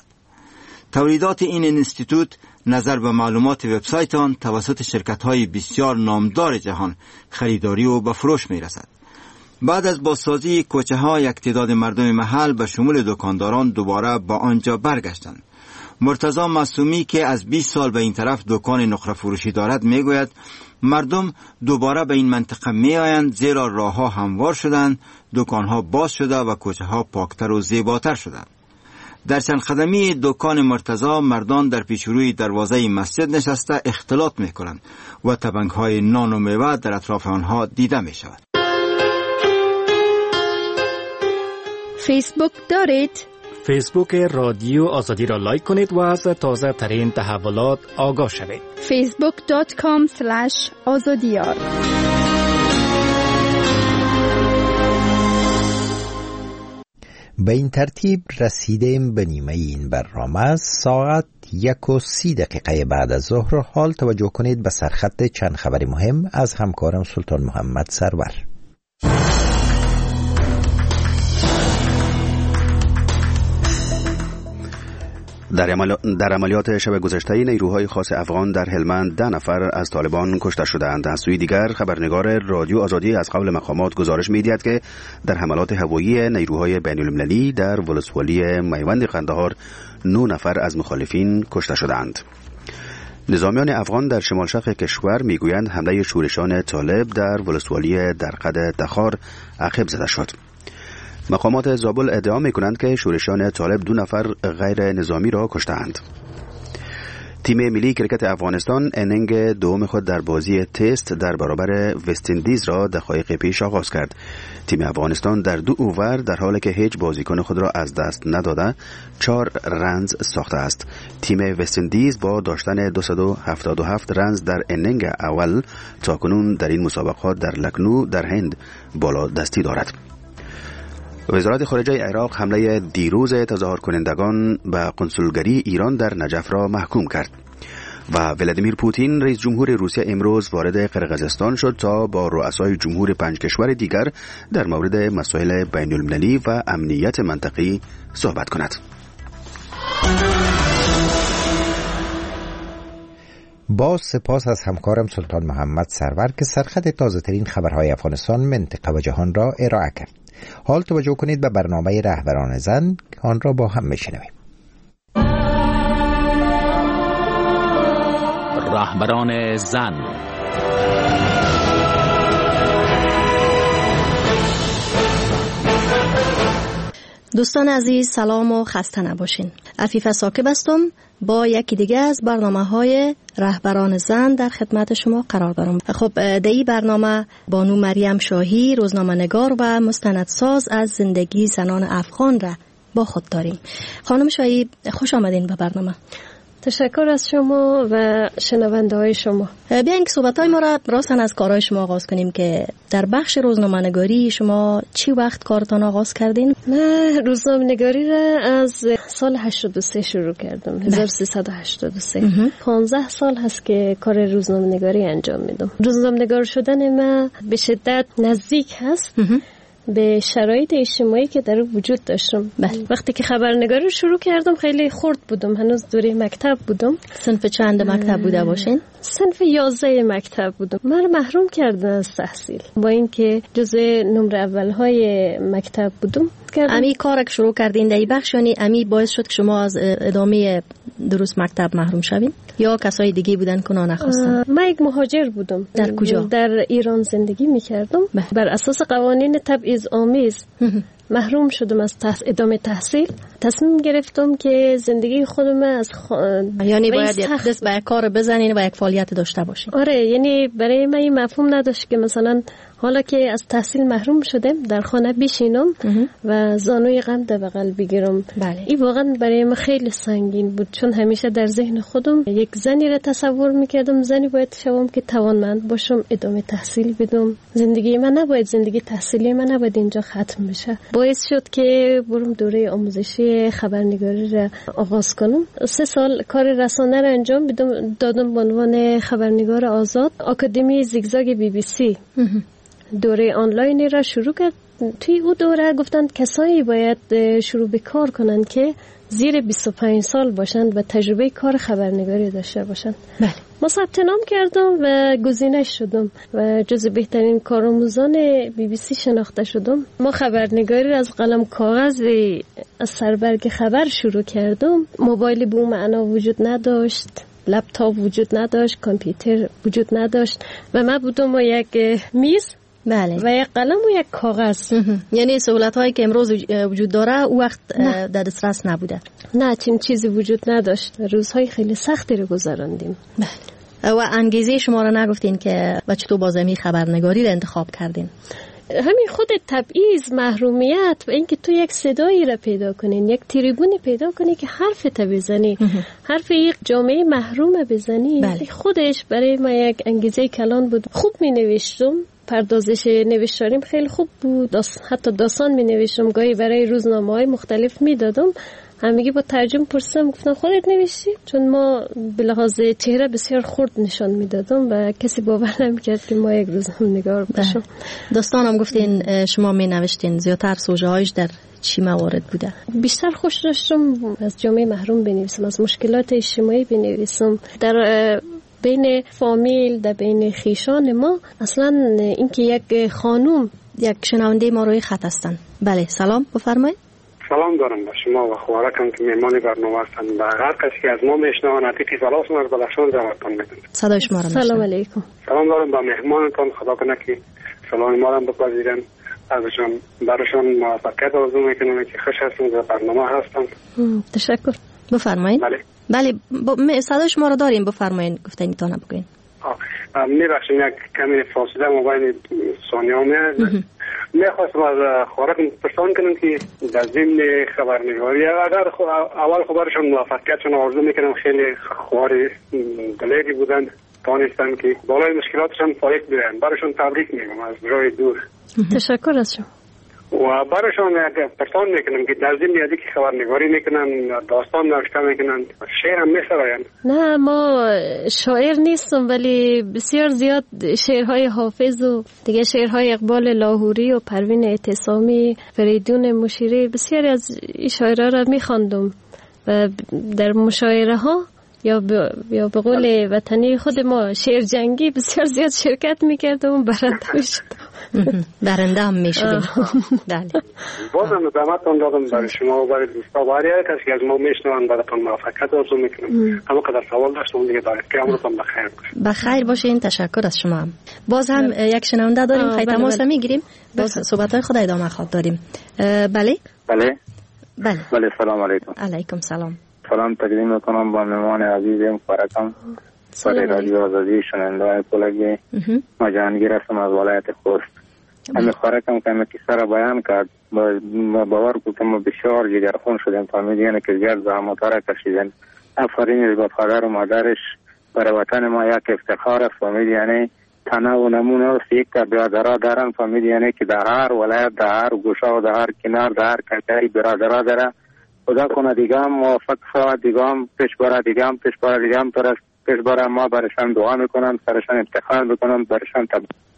تولیدات این انستیتوت نظر به معلومات وبسایت آن توسط شرکت‌های بسیار نامدار جهان خریداری و به فروش می‌رسد. بعد از بازسازی کوچه ها یک تعداد مردم محل به شمول دکانداران دوباره با آنجا برگشتند. مرتضی معصومی که از 20 سال به این طرف دکان نقره فروشی دارد میگوید مردم دوباره به این منطقه می آیند زیرا راه ها هموار شدند، دکان ها باز شده و کوچه ها پاکتر و زیباتر شدند. در چند قدمی دکان مرتضی مردان در پیشروی دروازه مسجد نشسته اختلاط می کنند و تبنگ های نان و میوه در اطراف آنها دیده می شود. فیسبوک دارید؟ فیسبوک رادیو آزادی را لایک کنید و از تازه ترین تحولات آگاه شوید. facebook.com/azadiyar. به این ترتیب رسیدیم به نیمه این برنامه. ساعت 1:30 بعد از ظهر. حال توجه کنید به سرخط چند خبر مهم از همکارم سلطان محمد سرور. در عملیات شب گذشته نیروهای خاص افغان در هلمند 10 نفر از طالبان کشته شدند. از سوی دیگر خبرنگار رادیو آزادی از قبل مقامات گزارش می‌دهد که در حملات هوایی نیروهای بین‌المللی در ولسوالی میوند قندهار 9 نفر از مخالفین کشته شدند. نظامیان افغان در شمال شرق کشور میگویند حمله شورشان طالب در ولسوالی درقد تخار عقب زده شد. مقامات زابل ادعا می‌کنند که شورشان طالب 2 نفر غیر نظامی را کشتند. تیم ملی کرکت افغانستان انینگ دوم خود در بازی تست در برابر وست اندیز را دقایق پیش آغاز کرد. تیم افغانستان در 2 اوور در حالی که هیچ بازیکن خود را از دست نداده 4 رنز ساخته است. تیم وست اندیز با داشتن 277 رنز در انینگ اول تاکنون در این مسابقات در لکنو در هند بالا دستی دارد. وزارت خارجه عراق حمله دیروز تظاهر کنندگان به قنسولگری ایران در نجف را محکوم کرد و ولادیمیر پوتین رئیس جمهور روسیه امروز وارد قرقیزستان شد تا با رؤسای جمهور 5 کشور دیگر در مورد مسائل بین المللی و امنیت منطقی صحبت کند. با سپاس از همکارم سلطان محمد سرور که سرخط تازه ترین خبرهای افغانستان، منطقه و جهان را ارائه کرد. حال توجه کنید به برنامه رهبران زن، آن را با هم بشنویم. رهبران زن. دوستان عزیز سلام و خسته نباشین. عفیفه ساکب هستم با یکی دیگه از برنامه‌های رهبران زن در خدمت شما قرار دارم. خب در این برنامه بانو مریم شاهی روزنامه‌نگار و مستندساز از زندگی زنان افغان را با خود داریم. خانم شاهی خوش آمدین به برنامه. تشکر از شما و شنونده های شما. بیاین که صحبت های ما را راستن از کارهای شما آغاز کنیم که در بخش روزنامه‌نگاری شما چی وقت کارتان آغاز کردین؟ من روزنامه‌نگاری را از سال 83 شروع کردم. 1383. 15 سال هست که کار روزنامه‌نگاری انجام میدم. روزنامه‌نگار شدن من به شدت نزدیک هست به شرایط اجتماعی که در وجود داشتم. وقتی که خبرنگاری شروع کردم خیلی خرد بودم، هنوز دوره مکتب بودم. صنف چند مکتب بوده باشین؟ صنف 11 مکتب بودم. من محروم کردن از تحصیل با اینکه جزء نمره اولهای مکتب بودم. امی کار که شروع کردین در این بخش، یعنی امی باعث شد که شما از ادامه دروس مکتب محروم شوین یا کسای دیگه بودن که نخواستن؟ من یک مهاجر بودم. در کجا؟ در ایران زندگی میکردم. بر اساس قوانین تبعیض آمیز محروم شدم از ادامه تحصیل. تصمیم گرفتم که زندگی خودم از یعنی باید دست به کار بزنین و یک فعالیت داشته باشین. آره، یعنی برای من این مفهوم نداشت که مثلا حالا که از تحصیل محروم شدم در خانه بشینم و زانوی غم در بغل بگیرم. این واقعا برای من خیلی سنگین بود، چون همیشه در ذهن خودم یک زنی را تصور میکردم، زنی باید شوم که توانمند باشم، ادامه تحصیل بدم. زندگی من نباید، زندگی تحصیلی من نباید اینجا ختم بشه. باعث شد که برم دوره آموزشی خبرنگاری را آغاز کنم. 3 سال کار رسانه را انجام دادم به عنوان خبرنگار آزاد. آکادمی زیگزاگ BBC دوره آنلاینی را شروع کرد. توی او دوره گفتند کسایی باید شروع به کار کنند که زیر 25 سال باشند و تجربه کار خبرنگاری داشته باشند. بله. ما ثبت نام کردم و گزینه شدم و جز بهترین کارآموزان BBC شناخته شدم. ما خبرنگاری از قلم کاغذ از سربرگ خبر شروع کردم. موبایل به اون معنا وجود نداشت، لپتاپ وجود نداشت، کامپیوتر وجود نداشت و ما بودم و یک میز بله و یک قلم و یک کاغذ. یعنی سهولت هایی که امروز وجود داره او وقت در دسترس نبوده. نه، چنین چیزی وجود نداشت. روزهای خیلی سختی رو گذراندیم. بله. و انگیزه شما رو نگفتین که و چطور بازمی خبرنگاری رو انتخاب کردین؟ همین خود تبعیض، محرومیت و اینکه تو یک صدایی را پیدا کنین، یک تریبونی پیدا کنی که حرف تا بزنی، حرف یک جامعه محروم بزنی. بله. خودش برای ما یک انگیزه کلان بود. خوب می نوشتم، پردازش نوشتاریم خیلی خوب بود، حتی داستان می نوشتم، گاهی برای روزنامه‌های مختلف می دادم. همگی با ترجمه پرسیدم، گفتن خودت نوشتی؟ چون ما به لحاظ چهره بسیار خرد نشان میدادم و کسی باور نمیکرد که ما یک روزنامه‌نگار باشیم. داستانم گفتین شما می نوشتین، زیادتر سوژه هایش در چی موارد بوده؟ بیشتر خوش داشتم از جامعه محروم بنویسم، از مشکلات اجتماعی بنویسم، در بین فامیل، در بین خیشان ما. اصلا اینکه یک خانوم، یک شنونده ما روی خط هستن. بله، سلام، بفرمایید. سلام دارم به شما و خوارکم که مهمان برنامه هستند و هر کسی که از ما میشنوند حقیقی سلام از بلشان جوابتان میدن. صدای شما را سلام علیکم. سلام دارم به مهمانتان، خدا کنه که سلام ما را بپذیرن. ازشان برشان موفقیت آرزو میکنم که خوش هستند و برنامه هستند. تشکر. بفرمایید. بله صدای شما را داریم، بفرمایید، گفتنیتان بگوین. میبخشیم یک کمی فاصله موبایل ثانیه میاد. میخواستم از خوارکم پرسان کنم که در ضمن خبرنگاری اگر اول خبرشون موفقیتشون آرزو میکنم، خیلی خوار دلیری بودن، دانستن که بالای مشکلاتشون فایق بیرن، برایشون تبریک میگم از جای دور. تشکر از شما. و برایشون پرسان میکنم که در ضمن یادی که خبرنگاری میکنن، داستان نوشته میکنن، شعر هم میسراین. نه، ما شاعر نیستم، ولی بسیار زیاد شعرهای حافظ و دیگه شعرهای اقبال لاهوری و پروین اعتصامی، فریدون مشیری، بسیاری از این شاعرها را میخواندم و در مشاعره ها یا به قول وطنی خود ما شعر جنگی بسیار زیاد شرکت میکردم و برنده میشدم. برنده هم میشدیم. بله. بازم دعوتتون دادم برای شما و برای دوستا و هر کسی که از ما میشنوند براتون موفقیت آرزو میکنم. اما قدر سوال داشتم دیگه دارید که امروزتون بخیر باشه. بخیر باشین. تشکر از شما هم. باز هم یک شنونده داریم، خیلی تماس میگیریم، باز صحبت‌های خود ادامه خواهد داریم. بله بله سلام علیکم. علیکم سلام. سلام تقدیم میکنم با مهمان عزیزم خوارکم برای رادیو آزادی شنونده پولگی. ما جهانگیر هستم از ولایت خوست. همین خوارکم که کیسه را بیان کرد، باور کنم ما بسیار جگرخون شدیم، فهمیدیم که زیاد زحمت را کشیدن. آفرین به پدر و مادرش، برای وطن ما یک افتخار است. فهمیدیم تنوع و نمونه است، یک برادرها دارن. فهمیدیم که در هر ولایت، در هر گوشه و در هر کنار، در هر کجای برادرها داره. خدا کنه دیگه هم موفق شود، دیگه هم پیش بره، دیگه هم پیش بره، دیگه هم پیش بره. ما برشان دعا میکنم، سرشان افتخار میکنم، برشان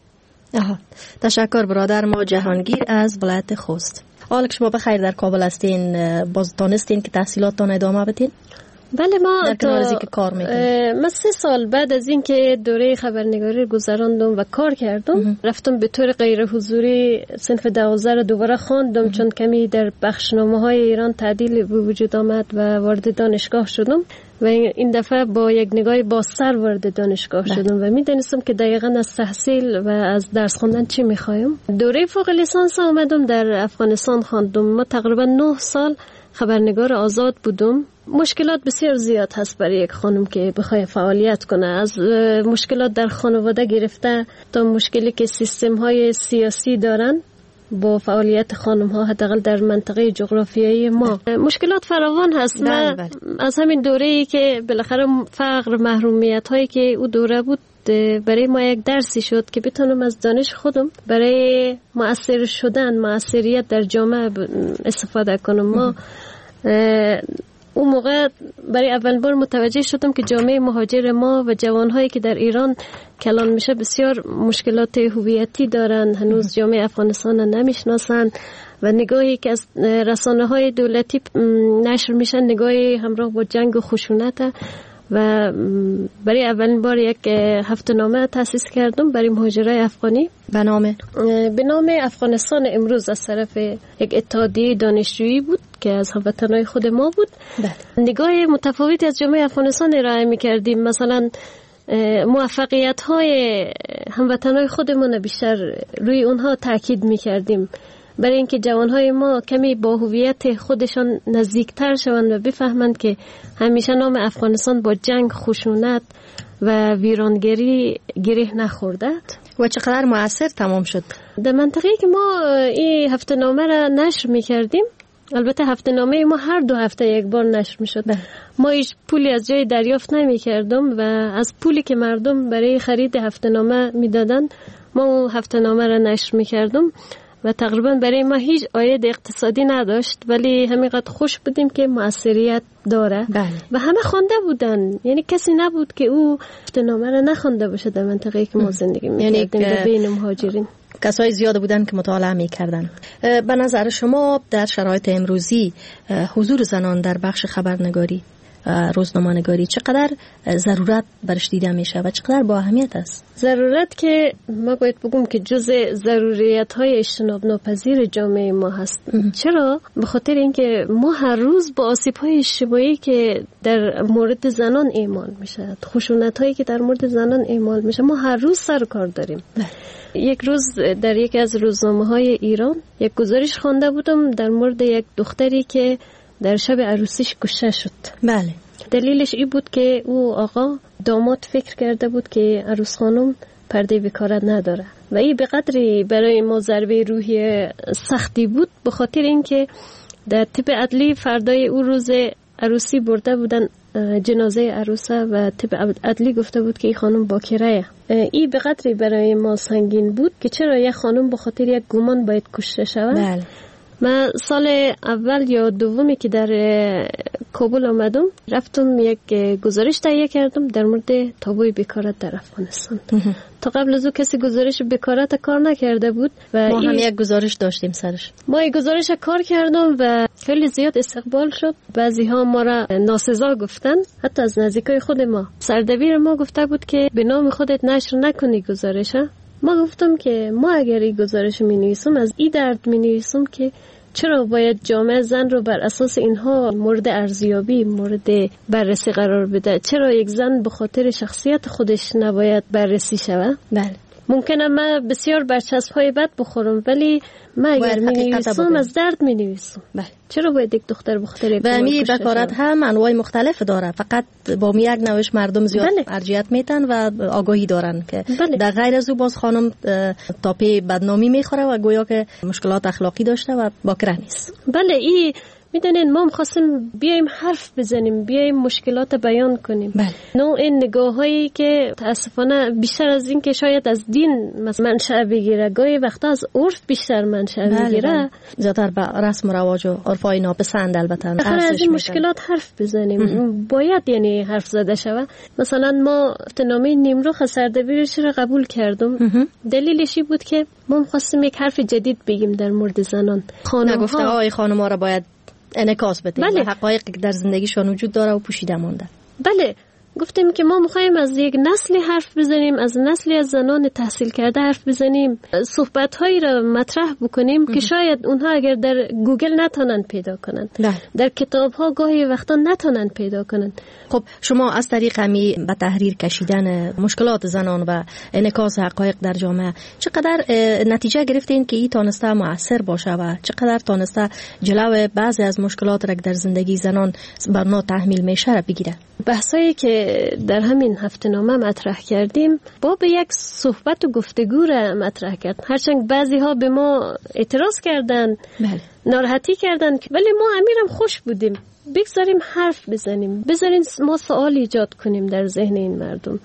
تشکر برادر ما جهانگیر از ولایت خوست. حالا که شما بخیر در کابل هستین، باز دانستین که تحصیلاتتان ادامه بدین؟ بله، ما در کنار از اینکه کار میکنیم، من 3 سال بعد از اینکه دوره خبرنگاری گذراندم و کار کردم، رفتم به طور غیر حضوری صنف 12 رو دوباره خواندم، چون کمی در بخشنامه‌های ایران تعدیل به وجود آمد و وارد دانشگاه شدم و این دفعه با یک نگاه بازتر وارد دانشگاه شدم و میدونستم که دقیقاً از تحصیل و از درس خوندن چی میخوایم. دوره فوق لیسانس اومدم در افغانستان خواندم. ما تقریبا 9 سال خبرنگار آزاد بودم. مشکلات بسیار زیاد هست برای یک خانم که بخواد فعالیت کنه، از مشکلات در خانواده گرفته تا مشکلی که سیستم های سیاسی دارن با فعالیت خانم ها، حداقل در منطقه جغرافیایی ما مشکلات فراوان هست. من از همین دوره‌ای که بالاخره فقر، محرومیت هایی که او دوره بود برای ما یک درسی شد که بتونم از دانش خودم برای مؤثر شدن، مؤثریت در جامعه استفاده کنم. ما اون موقع برای اول بار متوجه شدم که جامعه مهاجر ما و جوانهایی که در ایران کلان میشه بسیار مشکلات هویتی دارن. هنوز جامعه افغانستان نمیشناسن و نگاهی که از رسانه‌های دولتی نشر میشن نگاهی همراه با جنگ و خشونت و برای اولین بار یک هفته‌نامه تأسیس کردم برای مهاجرای افغانی به نام افغانستان امروز از طرف یک اتحادیه دانشجویی بود که از هموطنای خود ما بود. نگاه متفاوتی از جامعه افغانستان ارائه می‌کردیم. مثلا موفقیت‌های هموطنای خودمون بیشتر روی اونها تاکید می‌کردیم برای اینکه جوانهای ما کمی با هویت خودشان نزدیکتر شوند و بفهمند که همیشه نام افغانستان با جنگ، خشونت و ویرانگری گره نخورده و چقدر مؤثر تمام شد. در منطقه‌ای که ما این هفته‌نامه را نشر می‌کردیم، البته هفته‌نامه ما هر 2 هفته یک بار نشر می‌شد. ما هیچ پولی از جای دریافت نمی‌کردیم و از پولی که مردم برای خرید هفته‌نامه می‌دادن ما اون هفته‌نامه را نشر می‌کردیم و تقریبا برای ما هیچ عاید اقتصادی نداشت، ولی همینقدر خوش بودیم که موثریت داره. و همه خوانده بودن، یعنی کسی نبود که او هفته‌نامه را نخوانده باشه در منطقه‌ای که ما زندگی می‌کردیم. یعنی بین مهاجرین کسای زیاد بودن که مطالعه می‌کردن. به نظر شما در شرایط امروزی حضور زنان در بخش خبرنگاری، روزنامه‌نگاری چقدر ضرورت برش دیده میشه و چقدر با اهمیت است؟ ضرورت که ما باید بگم که جزء ضروریات‌های اجتناب ناپذیر جامعه ما هست. چرا؟ به خاطر اینکه ما هر روز با آسیب‌های اجتماعی که در مورد زنان اعمال میشه، خشونت‌هایی که در مورد زنان اعمال میشه، ما هر روز سر کار داریم. یک روز در یکی از روزنامه‌های ایران یک گزارش خوانده بودم در مورد یک دختری که در شب عروسیش کشته شد. بله. دلیلش این بود که او آقا داماد فکر کرده بود که عروس خانم پرده بکارت نداره و این به قدری برای ما ضربه روحی سختی بود، به خاطر اینکه در طب عدلی فردای او روز عروسی برده بودن جنازه عروسه و طب عدلی گفته بود که این خانم باکره. این به قدری برای ما سنگین بود که چرا یک خانم به خاطر یک گمان باید کشته شود. بله. من سال اول یا دومی که در کابل آمدم رفتم یک گزارش تهیه کردم در مورد تابوی بیکارت در افغانستان. تا قبل از او کسی گزارش بیکارت کار نکرده بود و ما هم یک گزارش داشتیم سرش. ما یک گزارش کار کردم و خیلی زیاد استقبال شد. بعضی ها ما را ناسزا گفتن، حتی از نزدیکای خود ما. سردبیر ما گفته بود که به نام خودت نشر نکنی گزارش. ما گفتم که ما اگر این گزارش می نویسم از این درد می نویسم که چرا باید جامعه زن رو بر اساس اینها مورد ارزیابی، مورد بررسی قرار بده؟ چرا یک زن به خاطر شخصیت خودش نباید بررسی شود؟ بله. ممکنه من بسیار برچسب‌های بد بخورم، ولی من اگر می‌نویسم از درد می‌نویسم. بله. چرا باید یک دختر بخاطر و می بکارت هم انواع مختلف داره، فقط با یک نوش مردم زیاد ارجیت میتن و آگاهی دارن که در غیر از او باز خانم تاپی بدنامی میخوره و گویا که مشکلات اخلاقی داشته و باکره نیست. بله، این میدونین ما می‌خواستیم بیایم حرف بزنیم، بیایم مشکلات بیان کنیم. نوع این نگاه‌هایی که متاسفانه بیشتر از این که شاید از دین منشأ بگیره، گاهی وقتا از عرف بیشتر منشأ بگیره، زیادتر به رسم و رواج و عرفای ناپسند. البته از این مشکلات حرف بزنیم. باید یعنی حرف زده شوه. مثلا ما هفته‌نامه نیمرخ سردبیرش رو قبول کردم. دلیلش بود که ما می‌خواستیم یک حرف جدید بگیم در مورد زنان. گفته‌های خانم‌ها را باید انعکاس بدیم. بله. حقایقی که در زندگیشان وجود داره و پوشیده مونده. بله، گفتیم که ما میخوایم از یک نسلی حرف بزنیم، از نسلی از زنان تحصیل کرده حرف بزنیم، صحبت‌هایی را مطرح بکنیم که شاید اونها اگر در گوگل نتونن پیدا کنن، در کتاب‌ها گاهی وقتا نتونن پیدا کنن. خب شما از طریق همی به تحریر کشیدن مشکلات زنان و انعکاس حقایق در جامعه چقدر نتیجه گرفتین که این تانسته مؤثر باشه و چقدر تانسته جلو بعضی از مشکلات را که در زندگی زنان بر ما تحمیل میشه را بگیره؟ بحثایی که در همین هفته‌نامه مطرح کردیم باب یک صحبت و گفتگو را مطرح کرد. هرچند بعضی ها به ما اعتراض کردن، ناراحتی کردن، ولی ما امیرم خوش بودیم. بگذاریم حرف بزنیم، بذارین ما سوال ایجاد کنیم در ذهن این مردم.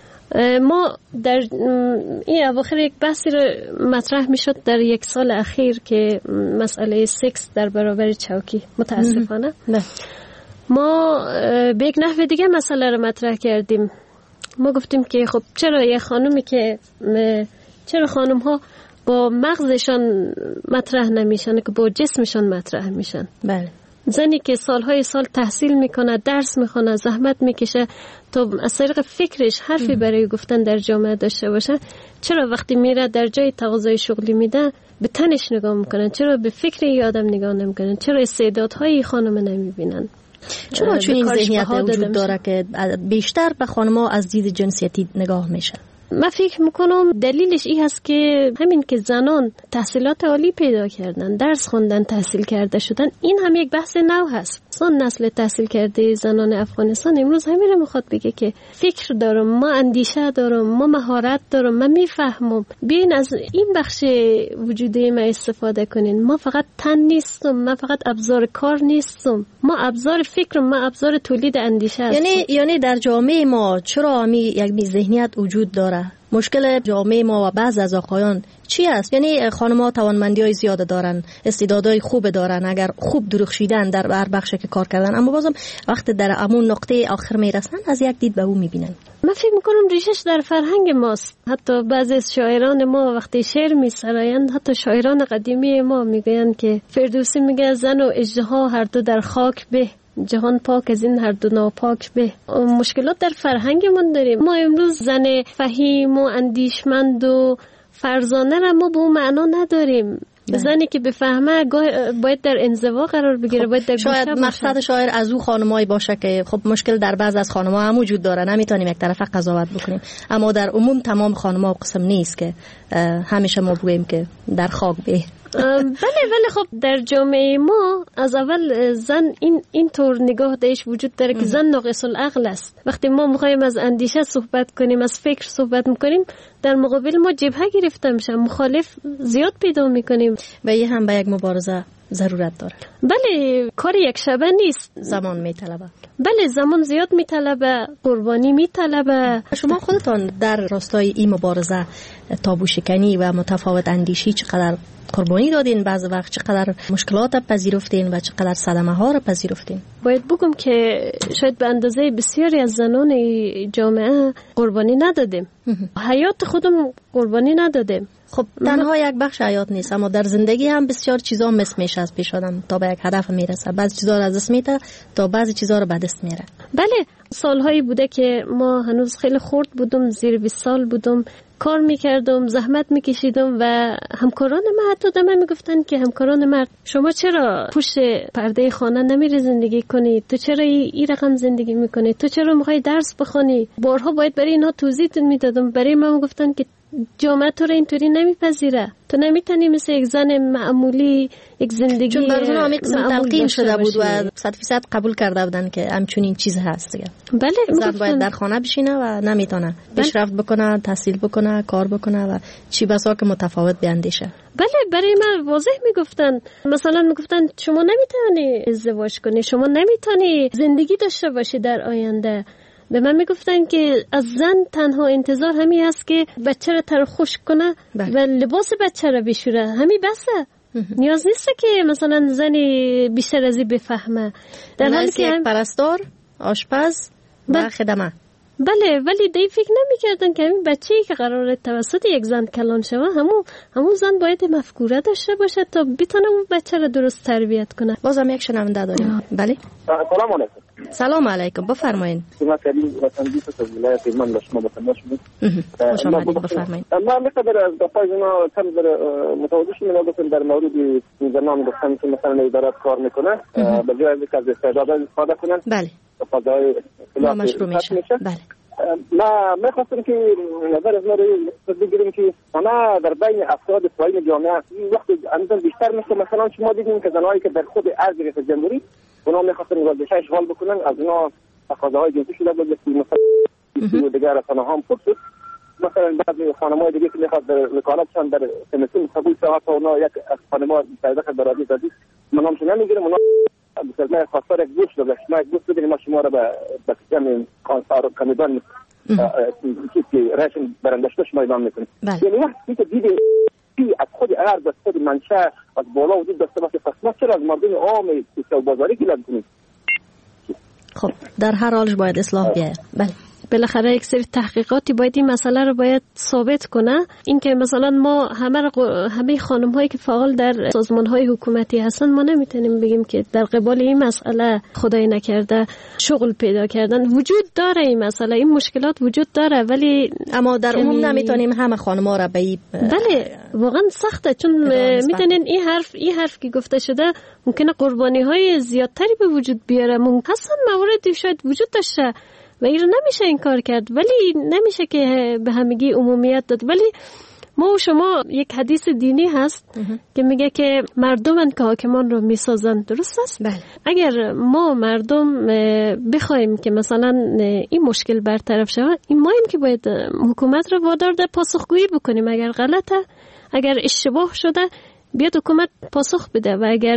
ما در این اواخر یک بحثی رو مطرح میشد در یک سال اخیر که مسئله سکس در برابر چوکی، متاسفانه ما به یک نحو دیگه مسئله رو مطرح کردیم. ما گفتیم که خب چرا یه خانومی که چرا خانم ها با مغزشان مطرح نمیشن که با جسمشان مطرح میشن؟ بله. زنی که سالهای سال تحصیل میکنه، درس میخونه، زحمت میکشه تا از طریق فکرش حرفی برای گفتن در جامعه داشته باشه، چرا وقتی میره در جای تقاضای شغلی میده به تنش نگاه میکنن؟ چرا به فکر ی آدم نگاه نمیکنن؟ چرا استعدادهای خانم نمیبینن؟ چرا چون این ذهنیت وجود داره که بیشتر به خانم‌ها از دید جنسیتی نگاه میشه؟ من فکر میکنم دلیلش این هست که همین که زنان تحصیلات عالی پیدا کردن، درس خوندن، تحصیل کرده شدن، این هم یک بحث نو هست. نسل تحصیل کرده زنان افغانستان امروز همین رو میخواد بگه که فکر دارم، ما اندیشه دارم، ما مهارت دارم، من میفهمم، بیاین از این بخش وجودی ما استفاده کنین. ما فقط تن نیستم، من فقط ابزار کار نیستم، ما ابزار فکرم، ما ابزار تولید اندیشه هستم. یعنی در جامعه ما چرا یک ذهنیت وجود داره؟ مشکل جامعه ما و بعض از آقایان چی است؟ یعنی خانم‌ها توانمندی‌های زیاد دارن، استعدادهای خوب دارن، اگر خوب درخشیدن در هر بخشی که کار کردن، اما بازم وقتی در همون نقطه آخر میرسن از یک دید به او میبینن. من فکر میکنم ریشش در فرهنگ ماست. حتی بعضی از شاعران ما وقتی شعر میسرایند، حتی شاعران قدیمی ما میگویند که فردوسی میگه زن و اژدها هر دو در خاک به، جهان پاک از این هر دو ناپاک به. مشکلات در فرهنگمون داریم. ما امروز زن فهیم و اندیشمند و فرزانه را ما به اون معنا نداریم. زنی که بفهمه باید در انزوا قرار بگیره، باید در شاید مقصد شاعر از او خانمایی باشه که خب مشکل در بعض از خانم‌ها هم وجود داره، نمیتونیم یک طرفه قضاوت بکنیم، اما در عموم تمام خانم‌ها قسم نیست که همیشه ما بگوییم که در خاک به. ولی خب در جامعه ما از اول زن این طور نگاه داشت وجود داره که زن ناقص العقل است. وقتی ما میخوایم از اندیشه صحبت کنیم، از فکر صحبت میکنیم، در مقابل ما جبهه گرفته میشه، مخالف زیاد پیدا میکنیم و یه هم به یک مبارزه ضرورت داره. بله، کار یک شبه نیست، زمان میطلبه. بله، زمان زیاد میطلبه، قربانی میطلبه. شما خودتان در راستای این مبارزه تابو شکنی و متفاوت اندیشی چقدر قربانی دادین؟ بعض وقت چقدر مشکلات پذیرفتین و چقدر صدمه ها را پذیرفتین؟ باید بگم که شاید به اندازه بسیاری از زنان جامعه قربانی ندادیم. حیات خودم قربانی ندادیم. خب تنها یک بخش حیات نیست، اما در زندگی هم بسیار چیزا مس میشه از پیش آدم تا به یک هدف میرسه. بعضی چیزا رو از دست میده تا بعضی چیزا رو به دست میاره. بله، سالهایی بوده که ما هنوز خیلی خرد بودم، زیر 20 سال بودم، کار میکردم، زحمت میکشیدم و همکاران من حتی دم میگفتن که همکاران من شما چرا پشت پرده خانه نمیری زندگی کنی؟ تو چرا این رقم زندگی میکنی؟ تو چرا میخوای درس بخونی؟ بارها باید برای اینا توضیح میدادم. برای من میگفتن که جامعه تو رو اینطوری نمیپذیره، تو نمیتونی مثل یک زن معمولی یک زندگی، چون براتون همین قسم تلقین شده بود و 100% قبول کرده بودن که همچنین چیز هست دیگه. بله، زن باید در خانه بشینه و نمیتونه پیشرفت بکنه، تحصیل بکنه، کار بکنه و چی بسا که متفاوت بیاندیشه. بله، برای من واضح میگفتن، مثلا میگفتن شما نمیتونی ازدواج کنی، شما نمیتونی زندگی داشته باشی در آینده. به من میگفتن که از زن تنها انتظار همین است که بچه رو تر خوش کنه و لباس بچه رو بشوره، همین بسه. نیاز نیست که مثلا زنی بیشتر از این بفهمه، در حالی که پرستار، آشپز و خدمه. بله، ولی دی فکر نمی‌کردن که همین بچه‌ای که قراره توسط یک زن کلان شوه، همون زن باید مفکوره داشته باشه تا بتونه اون بچه رو درست تربیت کنه. بازم یک شنونده داریم. بله، سلام علیکم. سلام علیکم، بفرمایید. من کریم وطنی از ولایت هلمند به شما متوجه شدم. خوش آمدید، بفرمایید. ما می‌خوام از دفعه اینا کم در متوجه شدم گفتن در مورد زنان گفتن که مثلا اداره کار میکنه به جای اینکه از استعداد استفاده کنن. بله. فضای مشروع میشه. بله. ما می‌خواستم که نظر از ما رو بگیریم که ما در بین افراد پایین جامعه وقتی اندازه بیشتر میشه، مثلا شما دیدین که زنایی که در خود ارز ریاست جمهوری اونا می‌خواستن ورزش اشغال بکنن، از اونا تقاضاهای جنسی شده بود که مثلا دیگر رسانه هم پرسید، مثلا بعضی خانم‌های دیگه که می‌خواد در وکالتشان در کمیسیون قبول شود تا اونا یک از خانم‌ها صدقه برادری دادی منامش نمیگیریم، اونا مثلا خواستار یک گوش داشت، ما یک گوش بدیم، ما شما رو به کمی کانسار کمیدان که راشن برندشتش مایدان میکنیم. یعنی وقتی که دیدیم از خود ارز، از خود منشأ، از بالا وجود داشته باشه، پس ما چرا از مردم عام سیاست بازاری گیلان کنیم؟ خب در هر حالش باید اصلاح بیاید. بله بالاخره یک سری تحقیقاتی باید این مسئله رو باید ثابت کنه. اینکه مثلا ما همه خانم هایی که فعال در سازمان های حکومتی هستن ما نمیتونیم بگیم که در قبال این مسئله خدای نکرده شغل پیدا کردن. وجود داره این مسئله، این مشکلات وجود داره، ولی اما در عموم نمیتونیم همه خانم ها را به این بله واقعا سخته، چون میتونین این حرف که گفته شده ممکنه قربانی های زیادتری به وجود بیاره. اصلا مواردی شاید وجود داشته و این رو نمیشه انکار کرد، ولی نمیشه که به همگی عمومیت داد. ولی ما و شما یک حدیث دینی هست که میگه که مردمن که حاکمان رو میسازن، درست است؟ بله. اگر ما مردم بخوایم که مثلا این مشکل برطرف شود، این مایم که باید حکومت رو وادار در پاسخگویی بکنیم. اگر غلطه، اگر اشتباه شده، بیاد حکومت پاسخ بده و اگر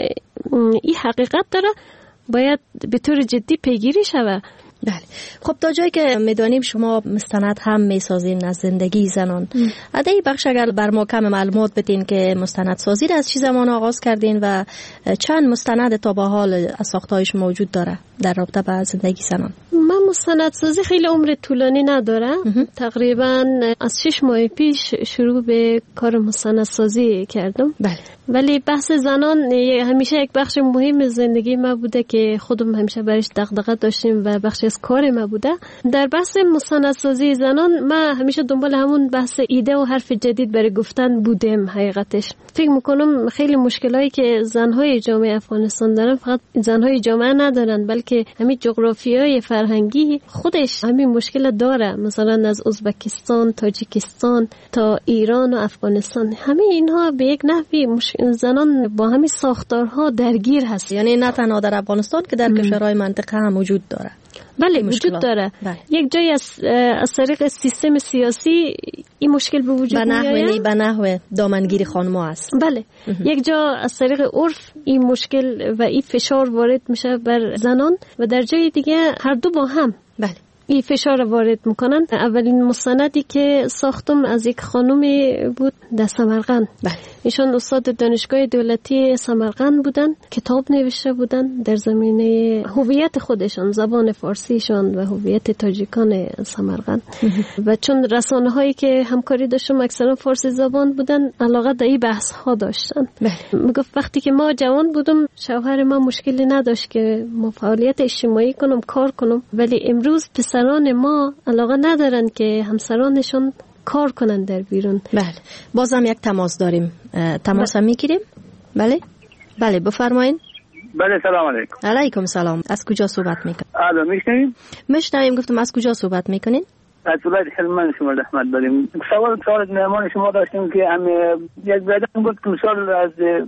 این حقیقت داره باید به طور جدی پیگیری شود. بله. خب تا جایی که میدانیم شما مستند هم میسازین از زندگی زنان. ادای بخش اگر بر ما کم معلومات بدین که مستند سازی از چه زمان آغاز کردین و چند مستند تا به حال از ساختایش موجود داره در رابطه با زندگی زنان؟ من مستند سازی خیلی عمر طولانی نداره. تقریبا از 6 ماه پیش شروع به کار مستند سازی کردم. بله. ولی بحث زنان همیشه یک بخش مهم زندگی ما بوده که خودم همیشه برش دغدغه داشتیم و بخشی از کار ما بوده. در بحث مستندسازی زنان ما همیشه دنبال همون بحث ایده و حرف جدید برای گفتن بودیم. حقیقتش فکر میکنم خیلی مشکلایی که زنهای جامعه افغانستان دارن فقط زنهای جامعه ندارن، بلکه همین جغرافیای فرهنگی خودش همین مشکل داره. مثلا از ازبکستان، تاجیکستان تا ایران و افغانستان، همه اینها به یک نحوی زنان با همین ساختارها درگیر هست. یعنی نه تنها در افغانستان که در کشورهای منطقه هم وجود داره. بله وجود داره. یک جای از طریق سیستم سیاسی این مشکل به وجود میاد. به نحو دامنگیری خانم‌ها است. بله. یک جا از طریق عرف این مشکل و این فشار وارد میشه بر زنان و در جای دیگه هر دو با هم. بله. این فشار وارد میکنن. اولین مستندی که ساختم از یک خانومی بود در سمرقند. بله. ایشان استاد دانشگاه دولتی سمرقند بودن، کتاب نوشته بودن در زمینه هویت خودشان، زبان فارسیشان و هویت تاجیکان سمرقند. و چون رسانه هایی که همکاری داشتم اکثرا فارسی زبان بودن، علاقه به این بحث ها داشتن. میگفت وقتی که ما جوان بودم شوهر ما مشکلی نداشت که ما فعالیت اجتماعی کنم، کار کنم، ولی امروز پسران ما علاقه ندارن که همسرانشون کار کنن در بیرون. بله. بازم یک تماس داریم. تماس هم میگیریم؟ بله. بله بفرمایید. بله سلام علیکم. علیکم سلام. از کجا صحبت میکنید؟ الو میشنوید؟ میشنویم. گفتم از کجا صحبت میکنین؟ از ولایت هلمند شما رحمت داریم. سوال مهمان شما داشتیم که هم یک برادرم گفت که مثال از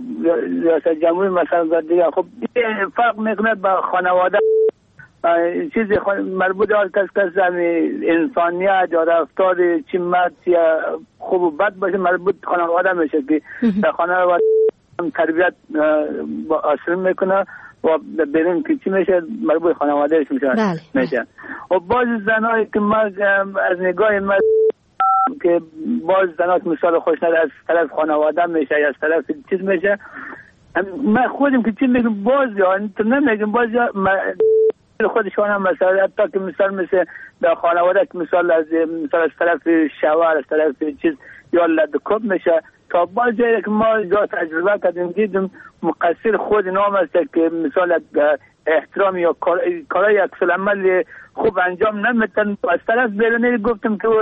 ریاست جمهوری مثلا دیگه خب فرق میکنه با خانواده چیزی مربوط به کس انسانیت یا رفتار چی مرد یا خوب و بد باشه مربوط خانواده میشه که در خانواده تربیت اصل میکنه و بریم که چی میشه مربوط خانوادهش میشه. و بعض زنایی که ما از نگاه ما که بعض زنها مثال خوشنود از طرف خانواده میشه یا از طرف چیز میشه، ما خودم که چی میگم باز یا تو نمیگم باز یا خودشان هم مثلا حتی که مثل در خانواده که مثال از طرف شوهر از طرف چیز یا لدکوب میشه تا باز جایی که ما جا تجربه کردیم دیدیم مقصر خود نام است که مثال احترام یا کارای اکسل عمل خوب انجام نمیتن. از طرف بیرونی گفتم که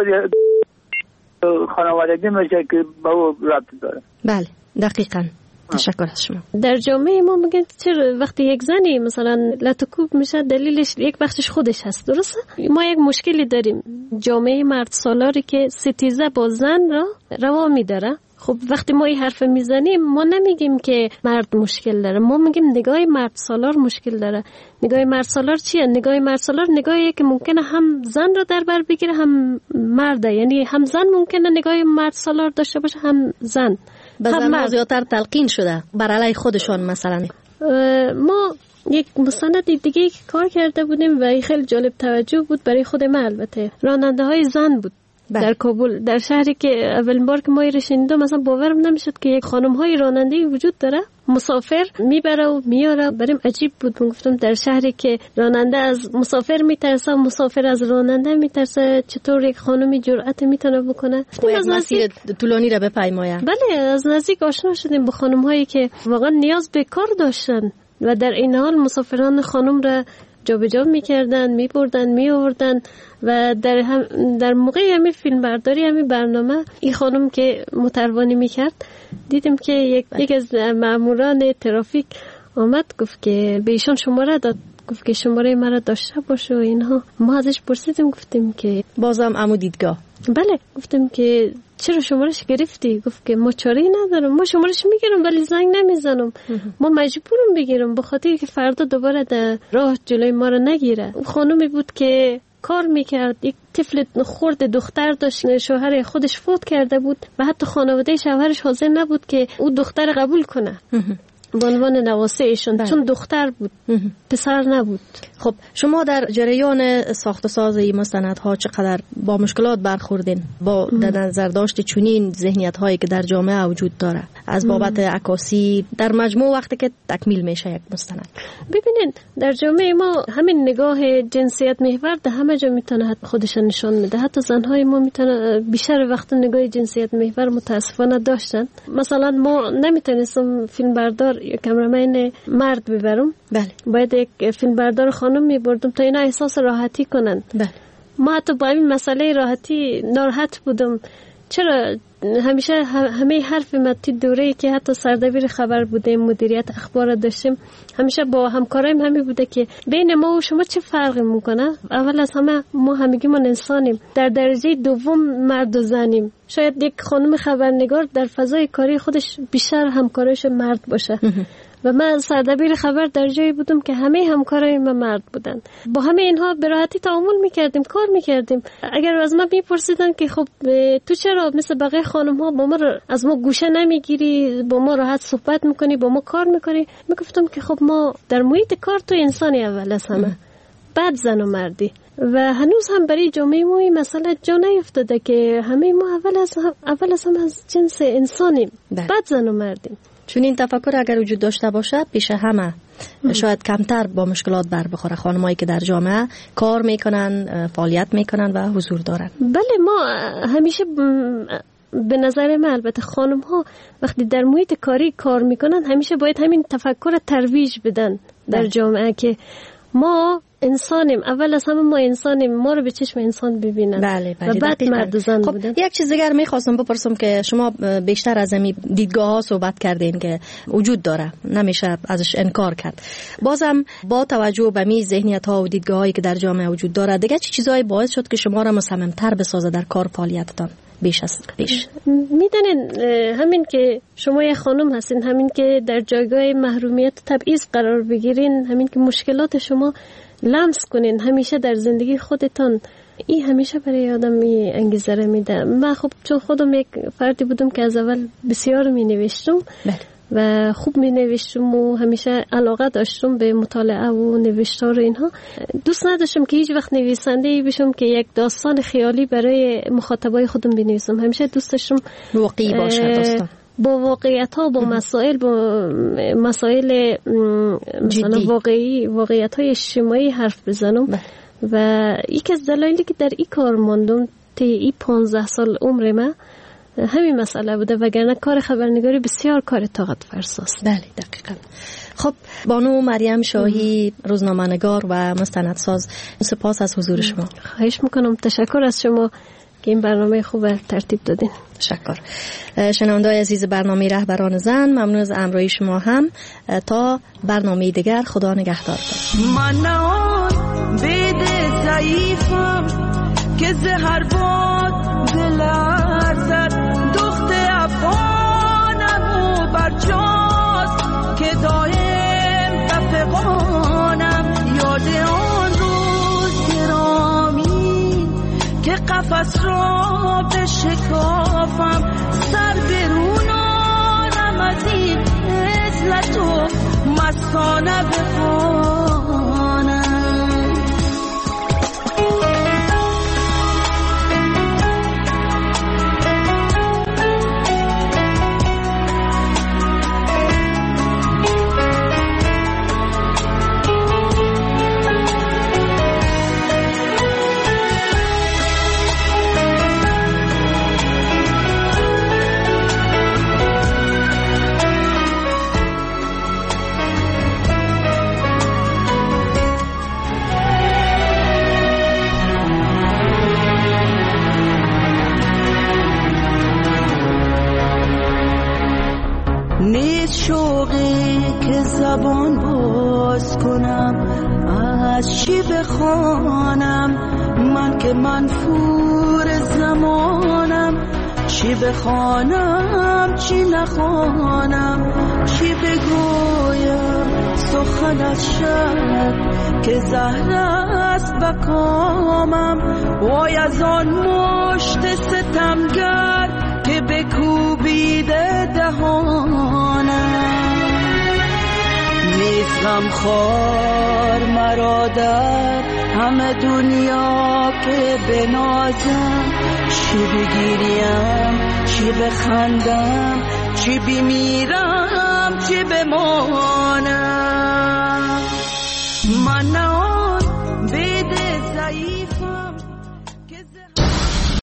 خانوادگی میشه که با او رابط داره. بله دقیقاً. تشکر از شما. در جامعه ما میگن چرا وقتی یک زنی مثلا لطکوب میشه دلیلش یک بخشش خودش هست، درسته؟ ما یک مشکلی داریم، جامعه مرد سالاری که ستیزه با زن را روا میداره. خب وقتی ما این حرف میزنیم ما نمیگیم که مرد مشکل داره، ما میگیم نگاه مرد سالار مشکل داره. نگاه مرد سالار چیه؟ نگاه مرد سالار نگاهیه که ممکنه هم زن را در بر بگیره هم مرده، یعنی هم زن ممکنه نگاه مرد سالار داشته باشه هم زن. بزن زیادتر تلقین شده بر علیه خودشان. مثلا ما یک مستند دیگه کار کرده بودیم و خیلی جالب توجه بود برای خود من، البته راننده های زن بود. در کابل، در شهری که اولین بار که ما رو شنیدم مثلا باورم نمیشد که یک خانم های راننده وجود داره. مسافر میبره و میاره. بریم عجیب بود. من گفتم در شهری که راننده از مسافر میترسه، مسافر از راننده میترسه، چطور یک خانمی جرأت میتونه بکنه؟ از مسیر طولانی را بپیماید. بله، از نزدیک آشنا شدیم با خانم هایی که واقعا نیاز به کار داشتن و در این حال مسافران خانم را جابجا میکردن، میبردن، میآوردن و در موقع همین فیلم برداری همین برنامه این خانم که متروانی میکرد دیدیم که یک از ماموران ترافیک آمد گفت که به ایشان شماره داد، گفت که شماره مرا داشته باشه و اینها. ما ازش پرسیدیم، گفتیم که بازم عمو دیدگاه. بله، گفتیم که چرا شمارش گرفتی؟ گفت که ما چاره‌ای ندارم، ما شمارش میگیرم ولی زنگ نمیزنم، ما مجبورم بگیرم به خاطر که فردا دوباره در راه جلوی ما رو نگیره. خانومی بود که کار میکرد، یک طفل خرد دختر داشت، شوهر خودش فوت کرده بود و حتی خانواده شوهرش حاضر نبود که او دختر قبول کنه به عنوان نواسه ایشون، چون دختر بود، پسر نبود. خب شما در جریان ساخت و ساز این مستندها چقدر با مشکلات برخوردین؟ با در نظر داشت چنین ذهنیت هایی که در جامعه وجود داره از بابت عکاسی در مجموع وقتی که تکمیل میشه یک مستند؟ ببینین در جامعه ما همین نگاه جنسیت محور در همه جا میتونه خودش نشان میده. حتی زنهای ما میتونه بیشتر وقت نگاه جنسیت محور متاسفانه داشتن. مثلا ما نمیتونستم فیلم بردار یا کامرمن مرد ببرم، بله، باید یک فیلم بردار خانم میبردم تا اینا احساس راحتی کنن. بله. ما حتی با این مسئله راحتی ناراحت بودم. چرا همیشه همه حرف ما تی دوره‌ای که حتی سردبیر خبر بودیم، مدیریت اخبار داشتیم، همیشه با همکارایم همین بوده که بین ما و شما چه فرقی میکنه؟ اول از همه ما همگی من انسانیم، در درجه دوم مرد و زنیم. شاید یک خانم خبرنگار در فضای کاری خودش بیشتر همکارش مرد باشه و من سردبیر خبر در جایی بودم که همه همکارای من مرد بودن. با همه اینها به راحتی تعامل میکردیم، کار میکردیم. اگر از ما میپرسیدن که خب تو چرا مثل بقیه خانم ها با ما از ما گوشه نمیگیری، با ما راحت صحبت میکنی، با ما کار میکنی، میگفتم که خب ما در محیط کار تو انسانی اول از همه، بعد زن و مردی. و هنوز هم برای جامعه ما این مسئله جا نیفتاده که همه ما اول از همه از جنس انسانیم، بعد زن و مردیم. چون این تفکر اگر وجود داشته باشه پیش همه شاید کمتر با مشکلات بر بخوره خانمایی که در جامعه کار میکنن، فعالیت میکنن و حضور دارن. بله، ما همیشه به نظر من البته خانم ها وقتی در محیط کاری کار میکنن همیشه باید همین تفکر ترویج بدن در جامعه که ما انسانیم، اول از همه ما انسانیم، ما رو به چشم انسان ببینن. بله و بعد مرد و زن بودن. یک چیز دیگر میخواستم بپرسم که شما بیشتر از این دیدگاه ها صحبت کردین که وجود داره، نمیشه ازش انکار کرد. بازم با توجه به می ذهنیت ها و دیدگاه هایی که در جامعه وجود داره، دیگه چه چیزایی باعث شد که شما را مصمم‌تر بسازه در کار فعالیتتان بیش از پیش؟ میدونین همین که شما یه خانم هستین، همین که در جایگاه محرومیت تبعیض قرار بگیرین، همین که مشکلات شما لمس کنین همیشه در زندگی خودتان، این همیشه برای آدم انگیزه رو میده. من خب چون خودم یک فردی بودم که از اول بسیار می نوشتم و خوب می نوشتم و همیشه علاقه داشتم به مطالعه و نوشتار اینها، دوست نداشتم که هیچ وقت نویسنده بشم که یک داستان خیالی برای مخاطبای خودم بنویسم. همیشه دوست داشتم واقعی باشه داستان، با واقعیت ها، با مسائل مثلا واقعیت های اجتماعی حرف بزنم. و یکی از دلایلی که در این کار ماندم تا این 15 سال عمر من همین مسئله بوده، وگرنه کار خبرنگاری بسیار کار طاقت فرساست. بله دقیقاً. خب بانو مریم شاهی، روزنامه‌نگار و مستندساز، سپاس از حضور شما. خواهش میکنم، تشکر از شما که این برنامه خوب ترتیب دادین. تشکر. شنونده‌های عزیز برنامه رهبران زن، ممنون از همراهی شما هم. تا برنامه دیگر، خدا نگهدار. من آن بید ضعیفم که زهر باد بلرزد، دخت افغانم و برجاست که دایم قفقانم، یاد آن روز گرامی که قفس را بشکافم، سر برون آرم از این عزلت و مستانه بخوانم. زبان باز کنم، از چی بخوانم؟ من که منفور زمانم، چی بخوانم چی نخوانم؟ چی بگویم سخن از شب که زهر است بکامم؟ وای از آن مشت ستمگر که بکوبیده دهانم. نیست غمخوار مرا در همه دنیا که بنازم، چی بگیریم چی بخندم، چی بمیرم چی بمانم؟ من نه آن بید ضعیفم